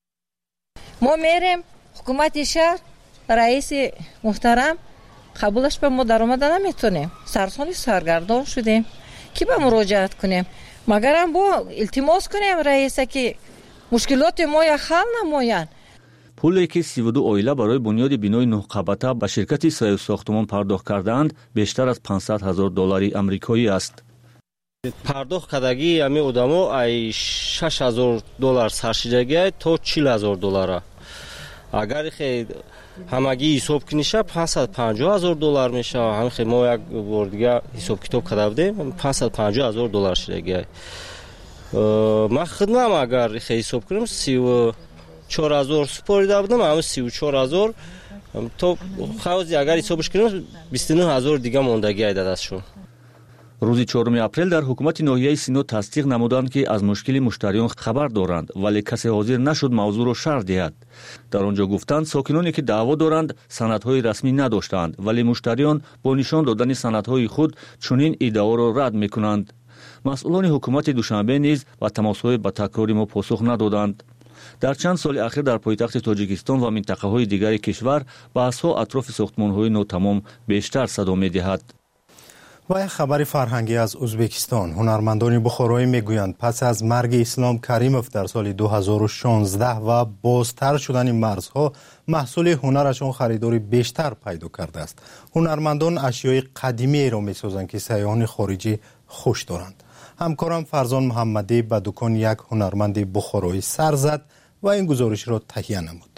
ما میریم حکومت شهر، رئیس محترم قبولش به ما در اومده نمیتونیم، سرسانی سرگردان شدیم که به مراجعت کنیم، مگر هم با التماس کنیم رئیسه که مشکلات ما یا حل نماین. پولی که سی و دو عائله برای بنیاد بنای نه قبطه به شرکت سیوز ساختمان پرداخت کردند بیشتر از پانصد هزار دلار آمریکایی است. پرداخت کردگی امی آدما ای شش هزار دلار سرشیدگی تا چهل هزار دلار. اگر خیلی همگی حساب کنیشه پانصد و پنجاه هزار دلار میشه. همین خیلی ما یک بار دیگه حساب کتاب کرده بودیم پانصد و پنجاه هزار دلار شده. ما خدمم اگر خیلی حساب کنیم سی و چهار هزار سپاریده بودم، همه سی و چهار هزار تو خوازی اگر حسابش کنیم بیست و نه هزار دیگه موندگی ایده دستشون. روزی چهارم اپریل در حکومت ناحیه سینو تصدیق نمودند که از مشکل مشتریان خبر دارند، ولی کسی حاضر نشد موضوع را شرح دهد. در آنجا گفتند ساکنانی که دعوا دارند سندهای رسمی نداشتند، ولی مشتریان با نشان دادن سندهای خود چنین ادعا را رد میکنند. مسئولان حکومت دوشنبه نیز با تماس‌های با تکراری ما پاسخ ندادند. در چند سال اخیر در پایتخت تاجیکستان و منطقه‌های دیگر کشور بحث‌ها اطراف ساختمان‌های ناتمام بیشتر صدا می‌دهد. و یک خبر فرهنگی از ازبکستان. هنرمندان بخارایی میگویند پس از مرگ اسلام کریموف در سال دو هزار و شانزده و بازتر شدن مرزها محصول هنرشان خریداری بیشتر پیدا کرده است. هنرمندان اشیای قدیمی را میسازند که سیاحان خارجی خوش دارند. همکارم فرزان محمدی به دکان یک هنرمند بخارایی سر زد و این گزارش را تهیه نمود.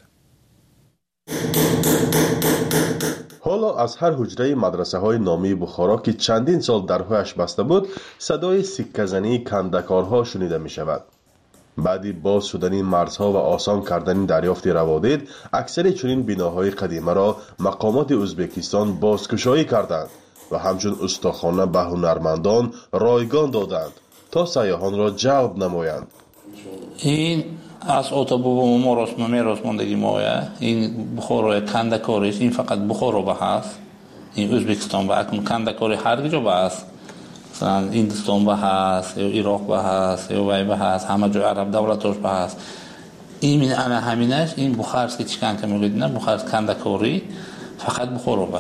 حالا از هر حجره مدرسه های نامی بخارا که چندین سال درهایش بسته بود صدای سکه‌زنی کندکارها شنیده می شود. بعدی باز شدن مرزها و آسان کردن دریافت روادید اکثر چنین بناهای قدیمه را مقامات ازبکستان بازگشایی کردند و همچون استاخانه به هنرمندان رایگان دادند تا سیاحان را جلب نمایند. این از اتوبوم ما راست میراث ماندگی مایه. این بخارای کندکاری است. این فقط بخارا به هست. این ازبکستان به اکنون کندکاری هر جا به هست. مثلا هندوستان به هست یا عراق به هست یا وی به هست، همه جای عرب دولتاش به هست. این من انا همینش این بخارس که چیکار که میگید نه بخارس کندکاری فقط بخارا به.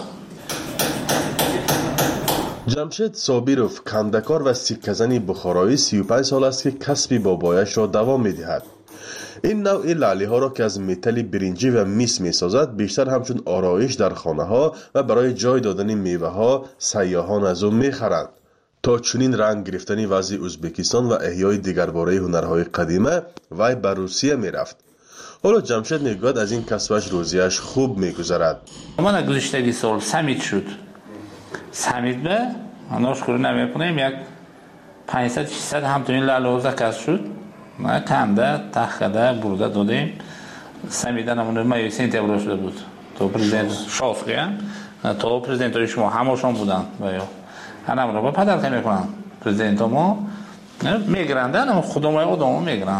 جمشید صابیروف کندکار و سکه‌زنی بخارایی سی و پنج سال است که کسب بابایش را دوام می‌دهد. این نوع لعلی ها را که از متل برنجی و میس می سازد بیشتر همچون آرایش در خانه ها و برای جای دادن میوه ها سیاحان از او می خرند. تا چنین رنگ گرفتن وضع ازبکستان و احیای دیگرباره هنرهای قدیمه وی به روسیه می رفت. حالا جمشید میگوید از این کسبش روزیش خوب می گذرد. من گذشته سال سمیت شد. سمیت به ناشکر نمی کنیم یک پانصد ششصد همتونین لعله ها زکست شد. ما کنده تخته برده دادیم سمیدن همون مایه سنتبر شده بود تو پرزیدنت شافقی هم تو پرزیدنت های شما هماشون بودن هر همون رو با پدر که میکنن پرزیدنت ما میگرنده هم خودم های آدم میگرن.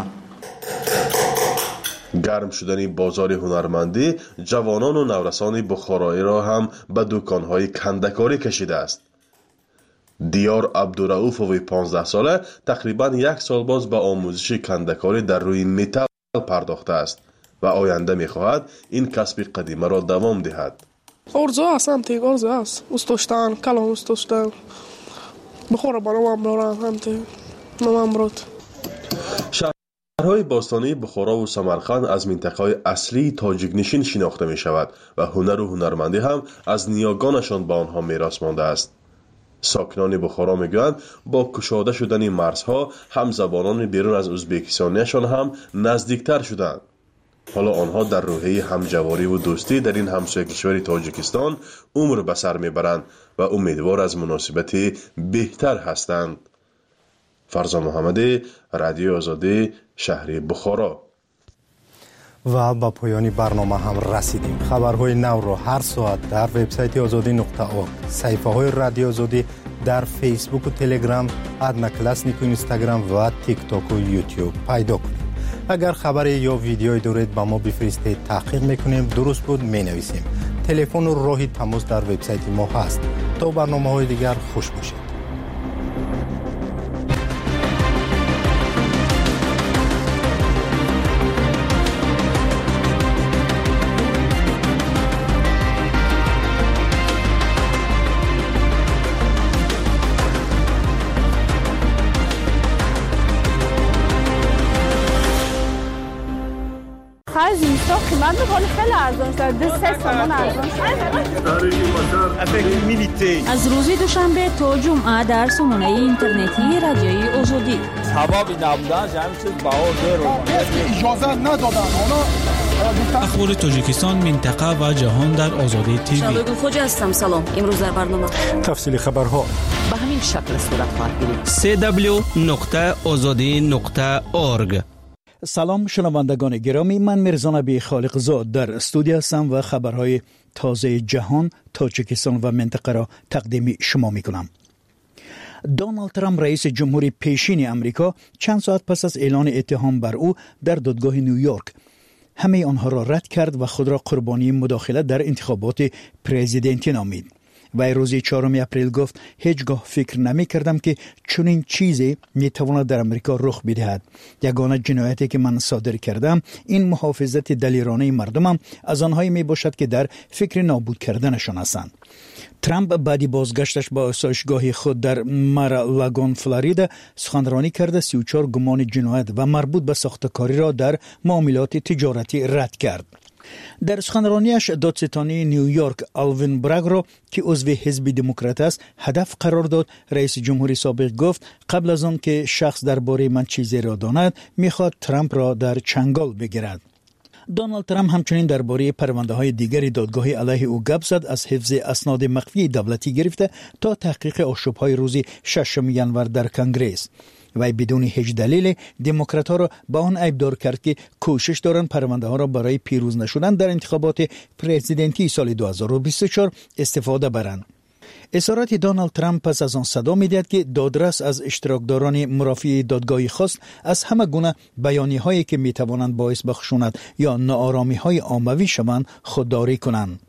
گرم شدن بازار هنرمندی جوانان و نورسان بخارایی را هم به دکانهای کندکاری کشیده است. دیار عبدالرؤوف پانزده ساله تقریبا یک سال باز به آموزش کندکاری در روی متل پرداخته است و آینده می‌خواهد این کسب قدیمه را دوام دهد. آرزو است، هم تیگ آرزو است. دوست داشتن، کلام دوست داشتن. بخوره با نمام دارم هم تیگ نمام برد. شهرهای باستانی بخارا و سمرقند از منطقه‌های اصلی تاجیک نشین شناخته می‌شود و هنر و هنرمندی هم از نیاگانشان به آنها میراث مانده است. ساکنان بخارا میگویند با کشاده شدن مرزها هم زبانان بیرون از ازبکستانیشان هم نزدیکتر شدند. حالا آنها در روحیه همجواری و دوستی در این همسایه کشور تاجیکستان عمر به سر میبرند و امیدوار از مناسبتی بهتر هستند. فرزان محمدی، رادیو آزادی، شهر بخارا. و با پایان برنامه هم رسیدیم. خبرهای نو را هر ساعت در وبسایت آزادی نقطه اورگ، صفحه های رادیو آزادی در فیسبوک و تلگرام، ادنکلاسنیک و اینستاگرام و تیک تاک و یوتیوب پیدا کنید. اگر خبری یا ویدیویی دارید با ما بفرستید، تحقیق میکنیم، درست بود مینویسیم. تلفن و راه تماس در وبسایت ما هست. تا برنامه‌های دیگر خوش باشید. خیلی ارزان شد. دو سه سامان ارزان شد. از روز دوشنبه تا جمعه در سامانه اینترنتی رادیوی آزادی. سبب نبودن جمع شد بهار دور. اجازه ندادن. اونا اخبار تاجیکستان، منطقه و جهان در آزادی تیوی. شادو خوجا هستم. سلام. امروز در برنامه تفصیل خبرها به همین شکل صورت خواهد گرفت. سه دبلیو نقطه آزادی نقطه اورگ. سلام شنوندگان گرامی، من میرزا نبی خالق زاد در استودیو هستم و خبرهای تازه جهان، تاجیکستان و منطقه را تقدیم شما میکنم. دونالد ترامپ رئیس جمهوری پیشین امریکا چند ساعت پس از اعلان اتهام بر او در دادگاه نیویورک همه آنها را رد کرد و خود را قربانی مداخله در انتخابات پرزیدنتی نامید. و روز چهارم اپریل گفت هیچگاه فکر نمی کردم که چنین چیزی می تواند در امریکا رخ بدهد. یگانه جنایتی که من صادر کردم این محافظت دلیرانه مردمم از آنهایی می باشد که در فکر نابود کردنشان هستند. ترامپ بعدی بازگشتش با آسایشگاه خود در مار-ا-لاگون فلوریدا سخنرانی کرده سی و چهار گمان جنایت و مربوط به ساختکاری را در معاملات تجارتی رد کرد. در سخنرانیش دادستانی نیویورک آلوین براگ را که عضو حزب دموکرات است هدف قرار داد. رئیس جمهوری سابق گفت قبل از آن که شخص درباره من چیزی را داند میخواد ترامپ را در چنگال بگیرد. دونالد ترامپ همچنین درباره پرونده‌های دیگری دادگاهی علیه او گپ زد، از حفظ اسناد مخفی دولتی گرفته تا تحقیق آشوب‌های روز ششم ژانویه در کنگره. و بدون هیچ دلیل دموکرات‌ها را با آن عیبدار کرد که کوشش دارند پرونده‌ها را برای پیروز نشدن در انتخابات پرزیدنتی سال دو هزار و بیست و چهار استفاده برند. اظهارات دونالد ترامپ پس از آن صدا می‌دهد که دادرس از اشتراکداران مرافعه دادگاهی خواست از همه گونه بیانیه‌هایی که می‌توانند باعث به خشونت یا ناآرامی‌های عاموی شوند خودداری کنند.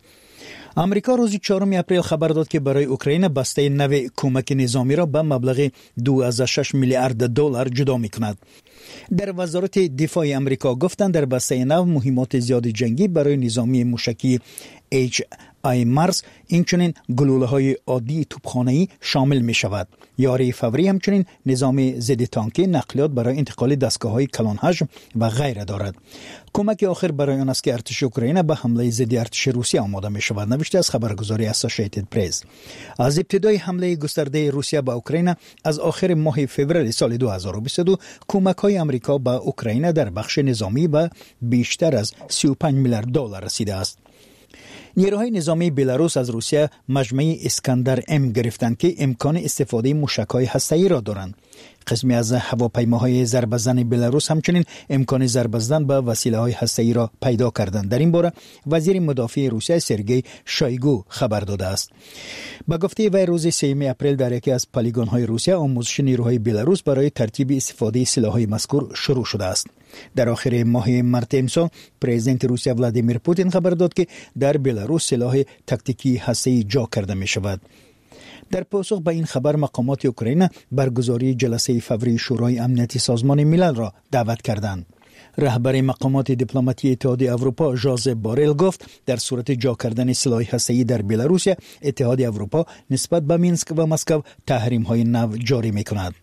امریکا روز چهارم اپریل خبر داد که برای اوکراین بسته نو کمک نظامی را به مبلغ دو ممیز شش میلیارد دلار جدا می‌کند. در وزارت دفاع امریکا گفتند در بسته نو مهمات زیاد جنگی برای نظامی موشکی اچ آی مارس اینچنین گلوله‌های عادی توپخانه‌ای شامل می‌شود. یاری فوری همچنین نظام ضد تانکی نقلیات برای انتقال دستگاه‌های کلان حجم و غیره دارد. کمک آخر برای آن است که ارتش اوکراین به حمله ضد ارتش روسیه آماده می‌شود، نوشته از خبرگزاری اسوسییتد پرس. از ابتدای حمله گسترده روسیه به اوکراین از آخر ماه فوریه سال دو هزار و بیست و دو کمک‌های آمریکا به اوکراین در بخش نظامی به بیشتر از سی و پنج میلیارد دلار رسیده است. نیروهای نظامی بلاروس از روسیه مجمع اسکندر ام گرفتند که امکان استفاده موشک‌های هسته‌ای را دارند. قسمی از هواپیماهای ضربه‌زن بلاروس همچنین امکان ضربه زدن به وسیله‌های هسته‌ای را پیدا کردند. در این باره وزیر مدافع روسیه سرگئی شایگو خبر داده است. با گفته وی روز سوم اپریل در یکی از پلیگون‌های روسیه آموزش نیروهای بلاروس برای ترتیب استفاده سلاح‌های مذکور شروع شده است. در آخر ماه مارس امسال پرزیدنت روسیه ولادیمیر پوتین خبر داد که در بلاروس سلاح تاکتیکی هسته‌ای جا کرده می شود. در پاسخ به این خبر مقامات اوکراین برگزاری جلسه فوری شورای امنیتی سازمان ملل را دعوت کردند. رهبر مقامات دیپلماتی اتحادیه اروپا ژوزپ بارل گفت در صورت جا کردن سلاح هسته‌ای در بلاروس اتحادیه اروپا نسبت به مینسک و مسکو تحریم‌های نو جاری می‌کند.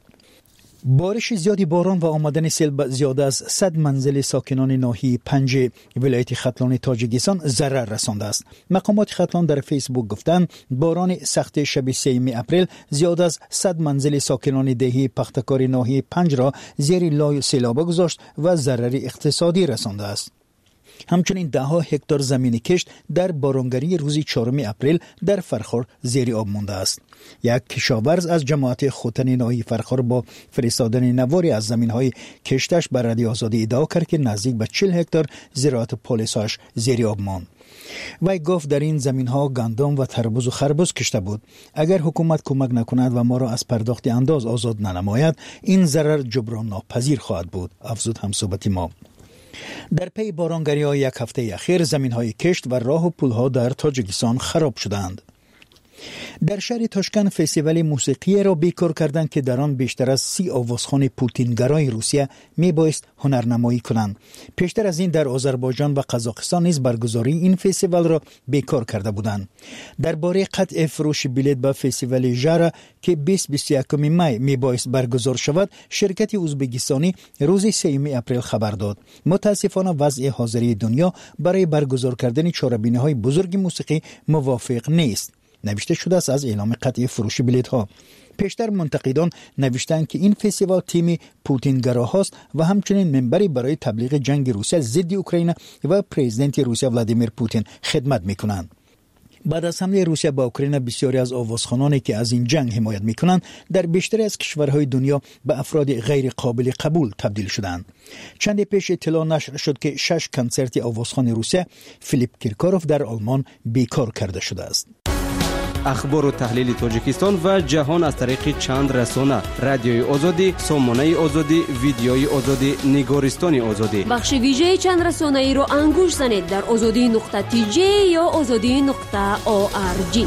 بارش زیادی باران و آمدن سیل به زیاده از صد منزل ساکنان ناحیه پنج ولایت ختلان تاجیکستان ضرر رسانده است. مقامات ختلان در فیسبوک گفتند باران سخت شب سوم اپریل زیاد از صد منزل ساکنان دهه پختکار ناحیه پنج را زیر لای سیلاب گذاشت و ضرر اقتصادی رسانده است. همچنین ده ها هکتار زمین کشت در بارانگری روز چهارم اپریل در فرخار زیر آب مانده است. یک کشاورز از جماعت خوتن ناحیه فرخار با فرستادن نواری از زمین‌های کشتش بر رادیو آزادی ادعا کرد که نزدیک به چهل هکتار زراعت پالیساش زیر آب ماند. وی گفت در این زمین‌ها گندم و تربوز و خربوز کشته بود. اگر حکومت کمک نکند و ما را از پرداخت انداز آزاد ننماید این ضرر جبران ناپذیر خواهد بود، افزود همصحبت ما. در پی بارانگری های یک هفته اخیر زمین های کشت و راه و پل ها در تاجیکستان خراب شدند. در شهر تاشکند فستیوال موسیقی را بیکار کردند که در آن بیشتر از سی آوازخوان پوتینگرای روسیه می بایست هنرنمایی کنند. پیشتر از این در آذربایجان و قزاقستان نیز برگزاری این فستیوال را بیکار کرده بودند. درباره قطع فروش بلیط به فستیوال ژارا که بیست و بیست و یک می می بایست برگزار شود، شرکت ازبکستانی روز سوم اپریل خبر داد. متاسفانه وضع حاضری دنیا برای برگزار کردن چهاربینی‌های بزرگ موسیقی موافق نیست. نوشته شده است از اعلام قطعی فروش بلیط ها. پیشتر منتقدان نوشتند که این فستیوال تیم پوتینگراهاست و همچنین منبری برای تبلیغ جنگ روسیه ضد اوکراین و پرزیدنت روسیه ولادیمیر پوتین خدمت میکنند. بعد از حمله روسیه با اوکراین بسیاری از آوازخوانانی که از این جنگ حمایت میکنند در بیشتری از کشورهای دنیا به افراد غیر قابل قبول تبدیل شدند. چند پیش اطلاع نشر شد که شش کنسرت آوازخوان روسیه فیلیپ کیرکاروف در آلمان بیکار کرده شده است. اخبار و تحلیل تاجیکستان و جهان از طریق چند رسانه: رادیوی آزادی، سامانه آزادی، ویدیوی آزادی، نگارستان آزادی. بخش ویژه چند رسانه ای رو انگوش زنید در آزادی نقطه تی جی یا آزادی نقطه او آر جی.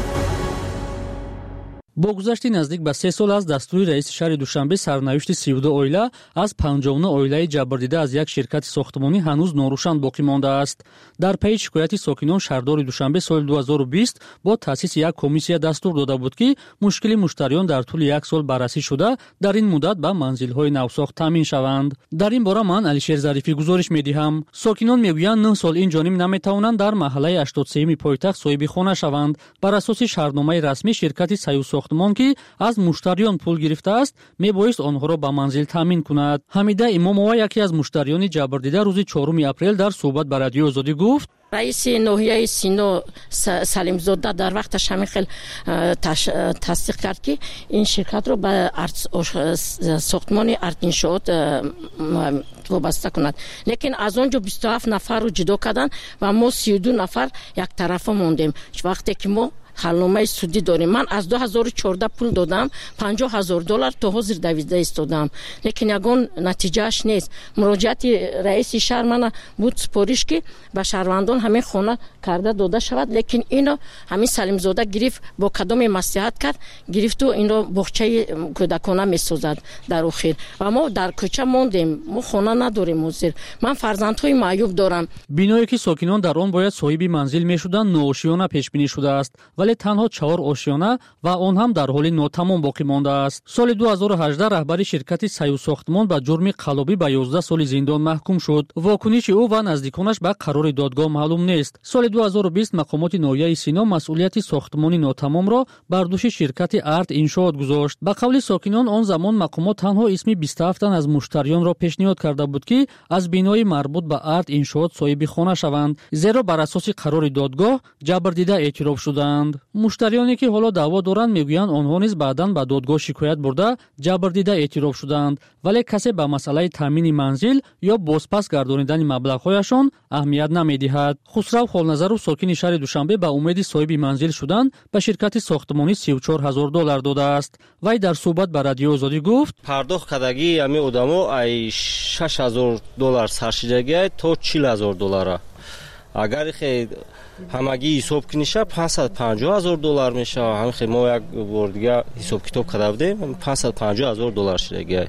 با گذشت نزدیک به سه سال از دستور رئیس شهر دوشنبه سرنوشت سی و دو oila از پنجاه و نه oilای جبردیده از یک شرکت ساختمانی هنوز ناروشن باقی مانده است. در پی شکایت ساکنان شهردار دوشنبه سال دو هزار و بیست با تأسیس یک کمیسیون دستور داده بود که مشکل مشتریان در طول یک سال بررسی شده در این مدت به منزل‌های نوساخت تامین شوند. در این باره من علیشیر ظریفی گزارش می‌دهم. ساکنان میگویند نه سال این جانب نمی‌توانند در محله هشتاد و سه پایتخت صاحب خانه شوند. بر اساس شهرنامه رسمی شرکت سایو ساختمان که از مشتریان پول گرفته است میبایست آنها را به منزل تامین کند. حمیده امامова یکی از مشتریان جبردیده روز چهارم اپریل در صحبت با رادیو آزادی گفت: رئیس ناحیه سینو سلیم زاده در وقتش همین خیلی تصدیق کرد که این شرکت رو به ساختمان ارتینشات وابسته کند، لیکن از اونجا بیست و هفت نفر رو جدا کردن و ما سی و دو نفر یک طرفه موندیم. وقتی که ما حلنامه سودی داریم، من از دو هزار و چهارده پول دادم، پنجاه هزار دلار تا حاضر دویزده استادم، لیکن یگان نتیجهش نیست. مراجعت رئیس شهر من بود سپارش که به شهروندان همین خانه کرده داده شود، لیکن اینو همین سلیم زاده گرفت با کدام مصلحت کرد گرفت و اینو باغچه کودکانه میسازد در اخیر و ما در کوچه موندیم، ما خانه نداریم. حاضر من فرزندهای معیوب دارم. بینایی که ساکنان در آن باید صاحب منزل میشدند نوآشیانه پیش بینی شده است، ولی تنها چهار آشیانه و آن هم در حال ناتمام باقی مانده است. سال دو هزار و هجده رهبری شرکت سایو ساختمان به جرم قلابی به یازده سال زندان محکوم شد. واکنش او و نزدیکانش به قرار دادگاه معلوم نیست. سال دو هزار و بیست مقامات ناحیه سینا مسئولیت ساختمان ناتمام را بر دوش شرکت ارت انشاءات گذاشت. به قول ساکنان آن زمان مقامات تنها اسم بیست و هفت تن از مشتریان را پیشنهاد کرده بود که از بینای مربوط به ارت انشاءات صاحب خانه شوند، زیرا بر اساس قرار دادگاه جبردیده اعتراف شدند. مشتریانی که حالا دعوا دارند میگویند آنها نیز بعداً به دادگاه شکایت برده جبردیده اعتراف شدند، ولی کسی به مسئله تامین منزل یا بازپس گردانیدن مبلغ‌هایشان اهمیت نمیدهد. خسرو خالنظرو ساکن شهر دوشنبه به امید صاحب منزل شدن به شرکت ساختمانی سی و چهار هزار دلار داده است. وی در صحبت با رادیو آزادی گفت: پرداخت کردگی همین آدمو ای شش هزار دلار سرشیدگی تا چهل هزار دلار. اگر خیلی همگی حساب کنیشه پانصد و پنجاه هزار دلار میشه. همین خیلی ما یک بار دیگه حساب کتاب کرده بودیم پانصد و پنجاه هزار دلار شده.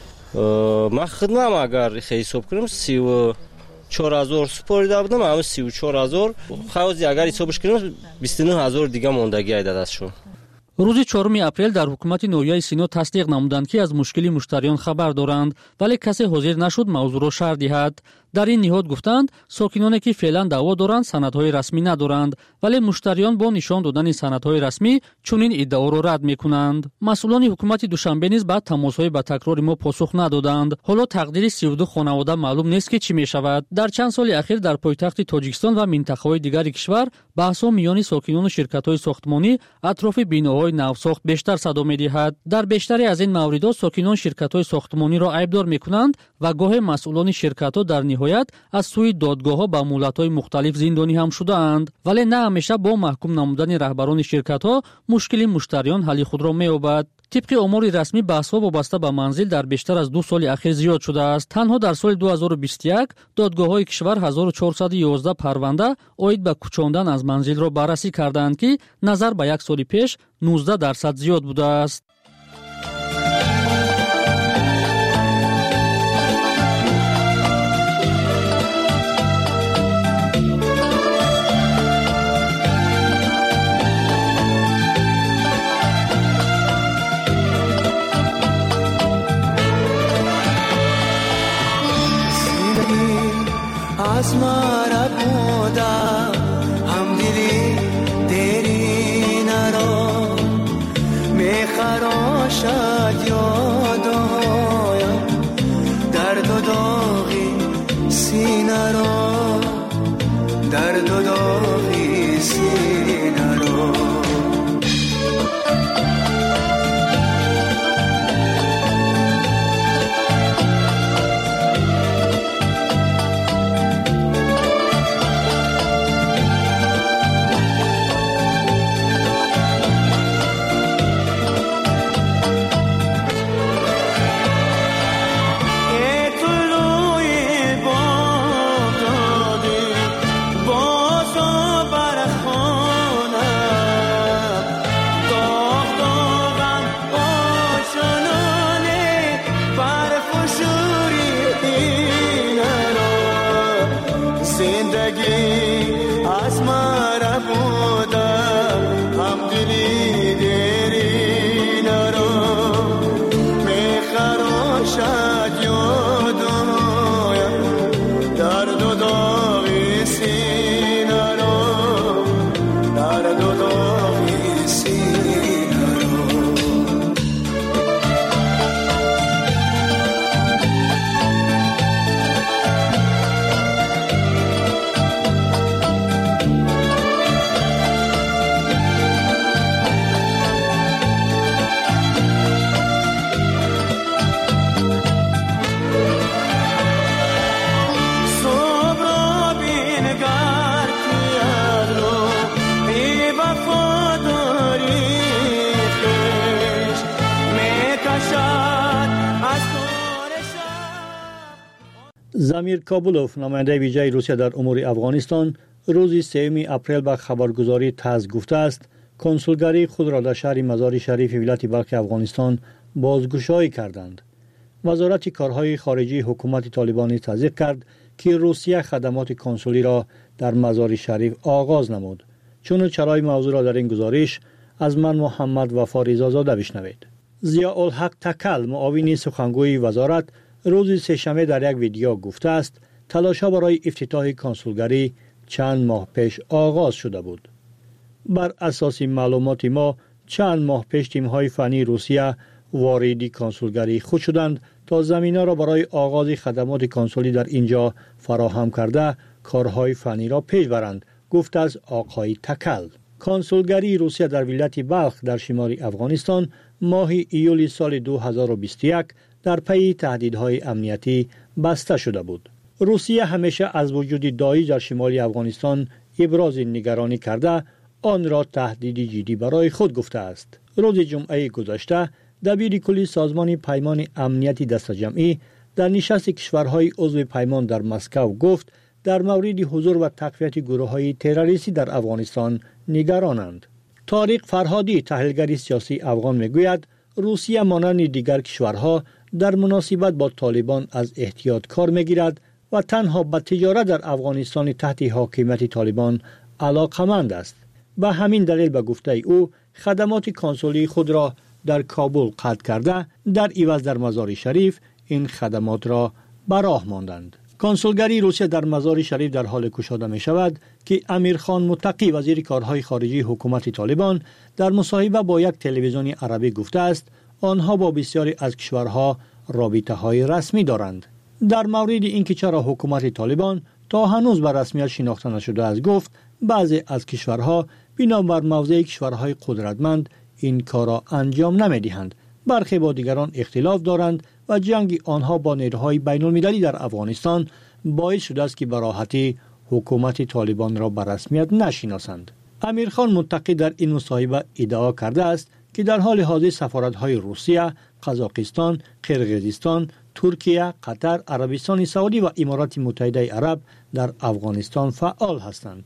ما خدمت اگر خیلی حساب کنیم سی و چهار هزار سپاریده بودم، همین سی و چهار هزار خواهی اگر حسابش کنیم بیست و نه هزار دیگه موندگی ایده دستشون. روز چهارم اپریل در حکومت ناحیه سینا تصدیق نمودند که از مشکلی مشتریان خبر دارند، ولی کسی حاضر نشد موضوع را شرح دهد. در این نهاد گفتند ساکنانی که فعلا دعوا دارند سندهای رسمی ندارند، ولی مشتریان با نشان دادن سندهای رسمی چنین ادعا را رد میکنند. مسئولان حکومت دوشنبه نیز بعد تماس‌های با تکرار ما پاسخ ندادند. حالا تقدیر سی و دو خانواده معلوم نیست که چی میشود. در چند سال اخیر در پایتخت تاجیکستان و منطقه‌های دیگر کشور بحث‌ها میان ساکنان و شرکت‌های ساختمانی اطراف بیناهای نوساخت بیشتر صدا می‌دهد. در بیشتری از این موارد ساکنان شرکت‌های ساختمانی را عیبدار می‌کنند و گاهی مسئولان شرکت‌ها در نهایت از سوی دادگاه‌ها با مولت‌های مختلف زندانی هم شده‌اند، ولی نه همیشه با محکوم نمودن رهبران شرکت‌ها مشکل مشتریان حل خود را می‌یابد. طبق آمار رسمی بحث‌ها وابسته به منزل در بیشتر از دو سال اخیر زیاد شده است. تنها در سال دو هزار و بیست و یک دادگاه‌های کشور هزار و چهارصد و یازده پرونده عاید به کوچاندن از منزل را بررسی کردند که نظر به یک سال پیش نوزده درصد زیاد بوده است. आसमां पूदा हम दिली तेरी नरा میخراشد یادایم درد و داغی سینه را درد و داغی سینه را زمیر کابولوف نماینده ویژه روسیه در امور افغانستان روز سوم اپریل به خبرگزاری تاس گفته است کنسولگری خود را در شهر مزار شریف ولایت بلخ افغانستان بازگشایی کردند. وزارت کارهای خارجی حکومت طالبان تصدیق کرد که روسیه خدمات کنسولی را در مزار شریف آغاز نمود. چون چرای موضوع را در این گزارش از من محمد وفا رضازاده بشنوید. ضیاءالحق تکل معاون سخنگوی وزارت روز سه‌شنبه در یک ویدیو گفته است تلاش‌ها برای افتتاح کنسولگری چند ماه پیش آغاز شده بود. بر اساس معلومات ما چند ماه پیش تیم‌های فنی روسیه وارد کنسولگری خود شدند تا زمینه را برای آغاز خدمات کنسولی در اینجا فراهم کرده کارهای فنی را پیش برند، گفت از آقای تکل. کنسولگری روسیه در ولایت بلخ در شمال افغانستان ماه ایول سال دو هزار و بیست و یک در پی تهدیدهای امنیتی بسته شده بود. روسیه همیشه از وجود داعش در شمال افغانستان ابراز نگرانی کرده آن را تهدیدی جدی برای خود گفته است. روز جمعه گذشته دبیر کلی سازمان پیمان امنیتی دست جمعی در نشست کشورهای عضو پیمان در مسکو گفت در مورد حضور و تقویت گروه‌های تروریستی در افغانستان نگرانند. طارق فرهادی تحلیلگر سیاسی افغان میگوید روسیه مانند دیگر کشورها در مناسبت با طالبان از احتیاط کار میگیرد و تنها به تجارت در افغانستان تحت حاکمیت طالبان علاقمند است. به همین دلیل به گفته او خدمات کنسولی خود را در کابل قطع کرده در عوض در مزار شریف این خدمات را به راه ماندند. کنسولگری روسیه در مزار شریف در حال گشاده می شود که امیرخان متقی وزیر کارهای خارجی حکومت طالبان در مصاحبه با یک تلویزیون عربی گفته است آنها با بسیاری از کشورها رابطه های رسمی دارند. در مورد اینکه چرا حکومت طالبان تا هنوز به رسمیت شناخته نشده است گفت بعضی از کشورها بنابر موضع کشورهای قدرتمند این کار را انجام نمیدهند. برخی با دیگران اختلاف دارند و جنگ آنها با نیروهای بین المللی در افغانستان باعث شده است که به راحتی حکومت طالبان را به رسمیت نشناسند. امیرخان متقی در این مصاحبه ادعا کرده است که در حال حاضر سفارت‌های روسیه، قزاقستان، قرقیزستان، ترکیه، قطر، عربستان سعودی و امارات متحده عرب در افغانستان فعال هستند.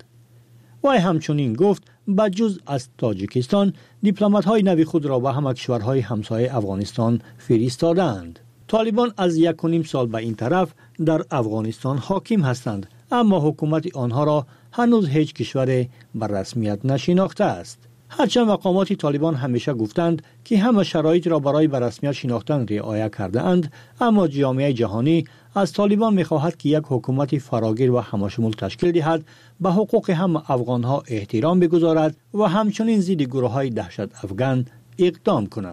وی همچنین گفت بجز از تاجیکستان دیپلمات‌های نوی خود را به همه کشورهای همسایه افغانستان فرستادند. طالبان از یک و نیم سال به این طرف در افغانستان حاکم هستند، اما حکومت آنها را هنوز هیچ کشور به رسمیت نشناخته است. هرچند مقامات طالبان همیشه گفتند که همه شرایط را برای به رسمیت شناختن رعایت کرده اند، اما جامعه جهانی از طالبان می‌خواهد که یک حکومت فراگیر و همشمول تشکیل دهد، به حقوق همه افغان‌ها احترام بگذارد و همچنین ضد گروه‌های دهشت افغان اقدام کند.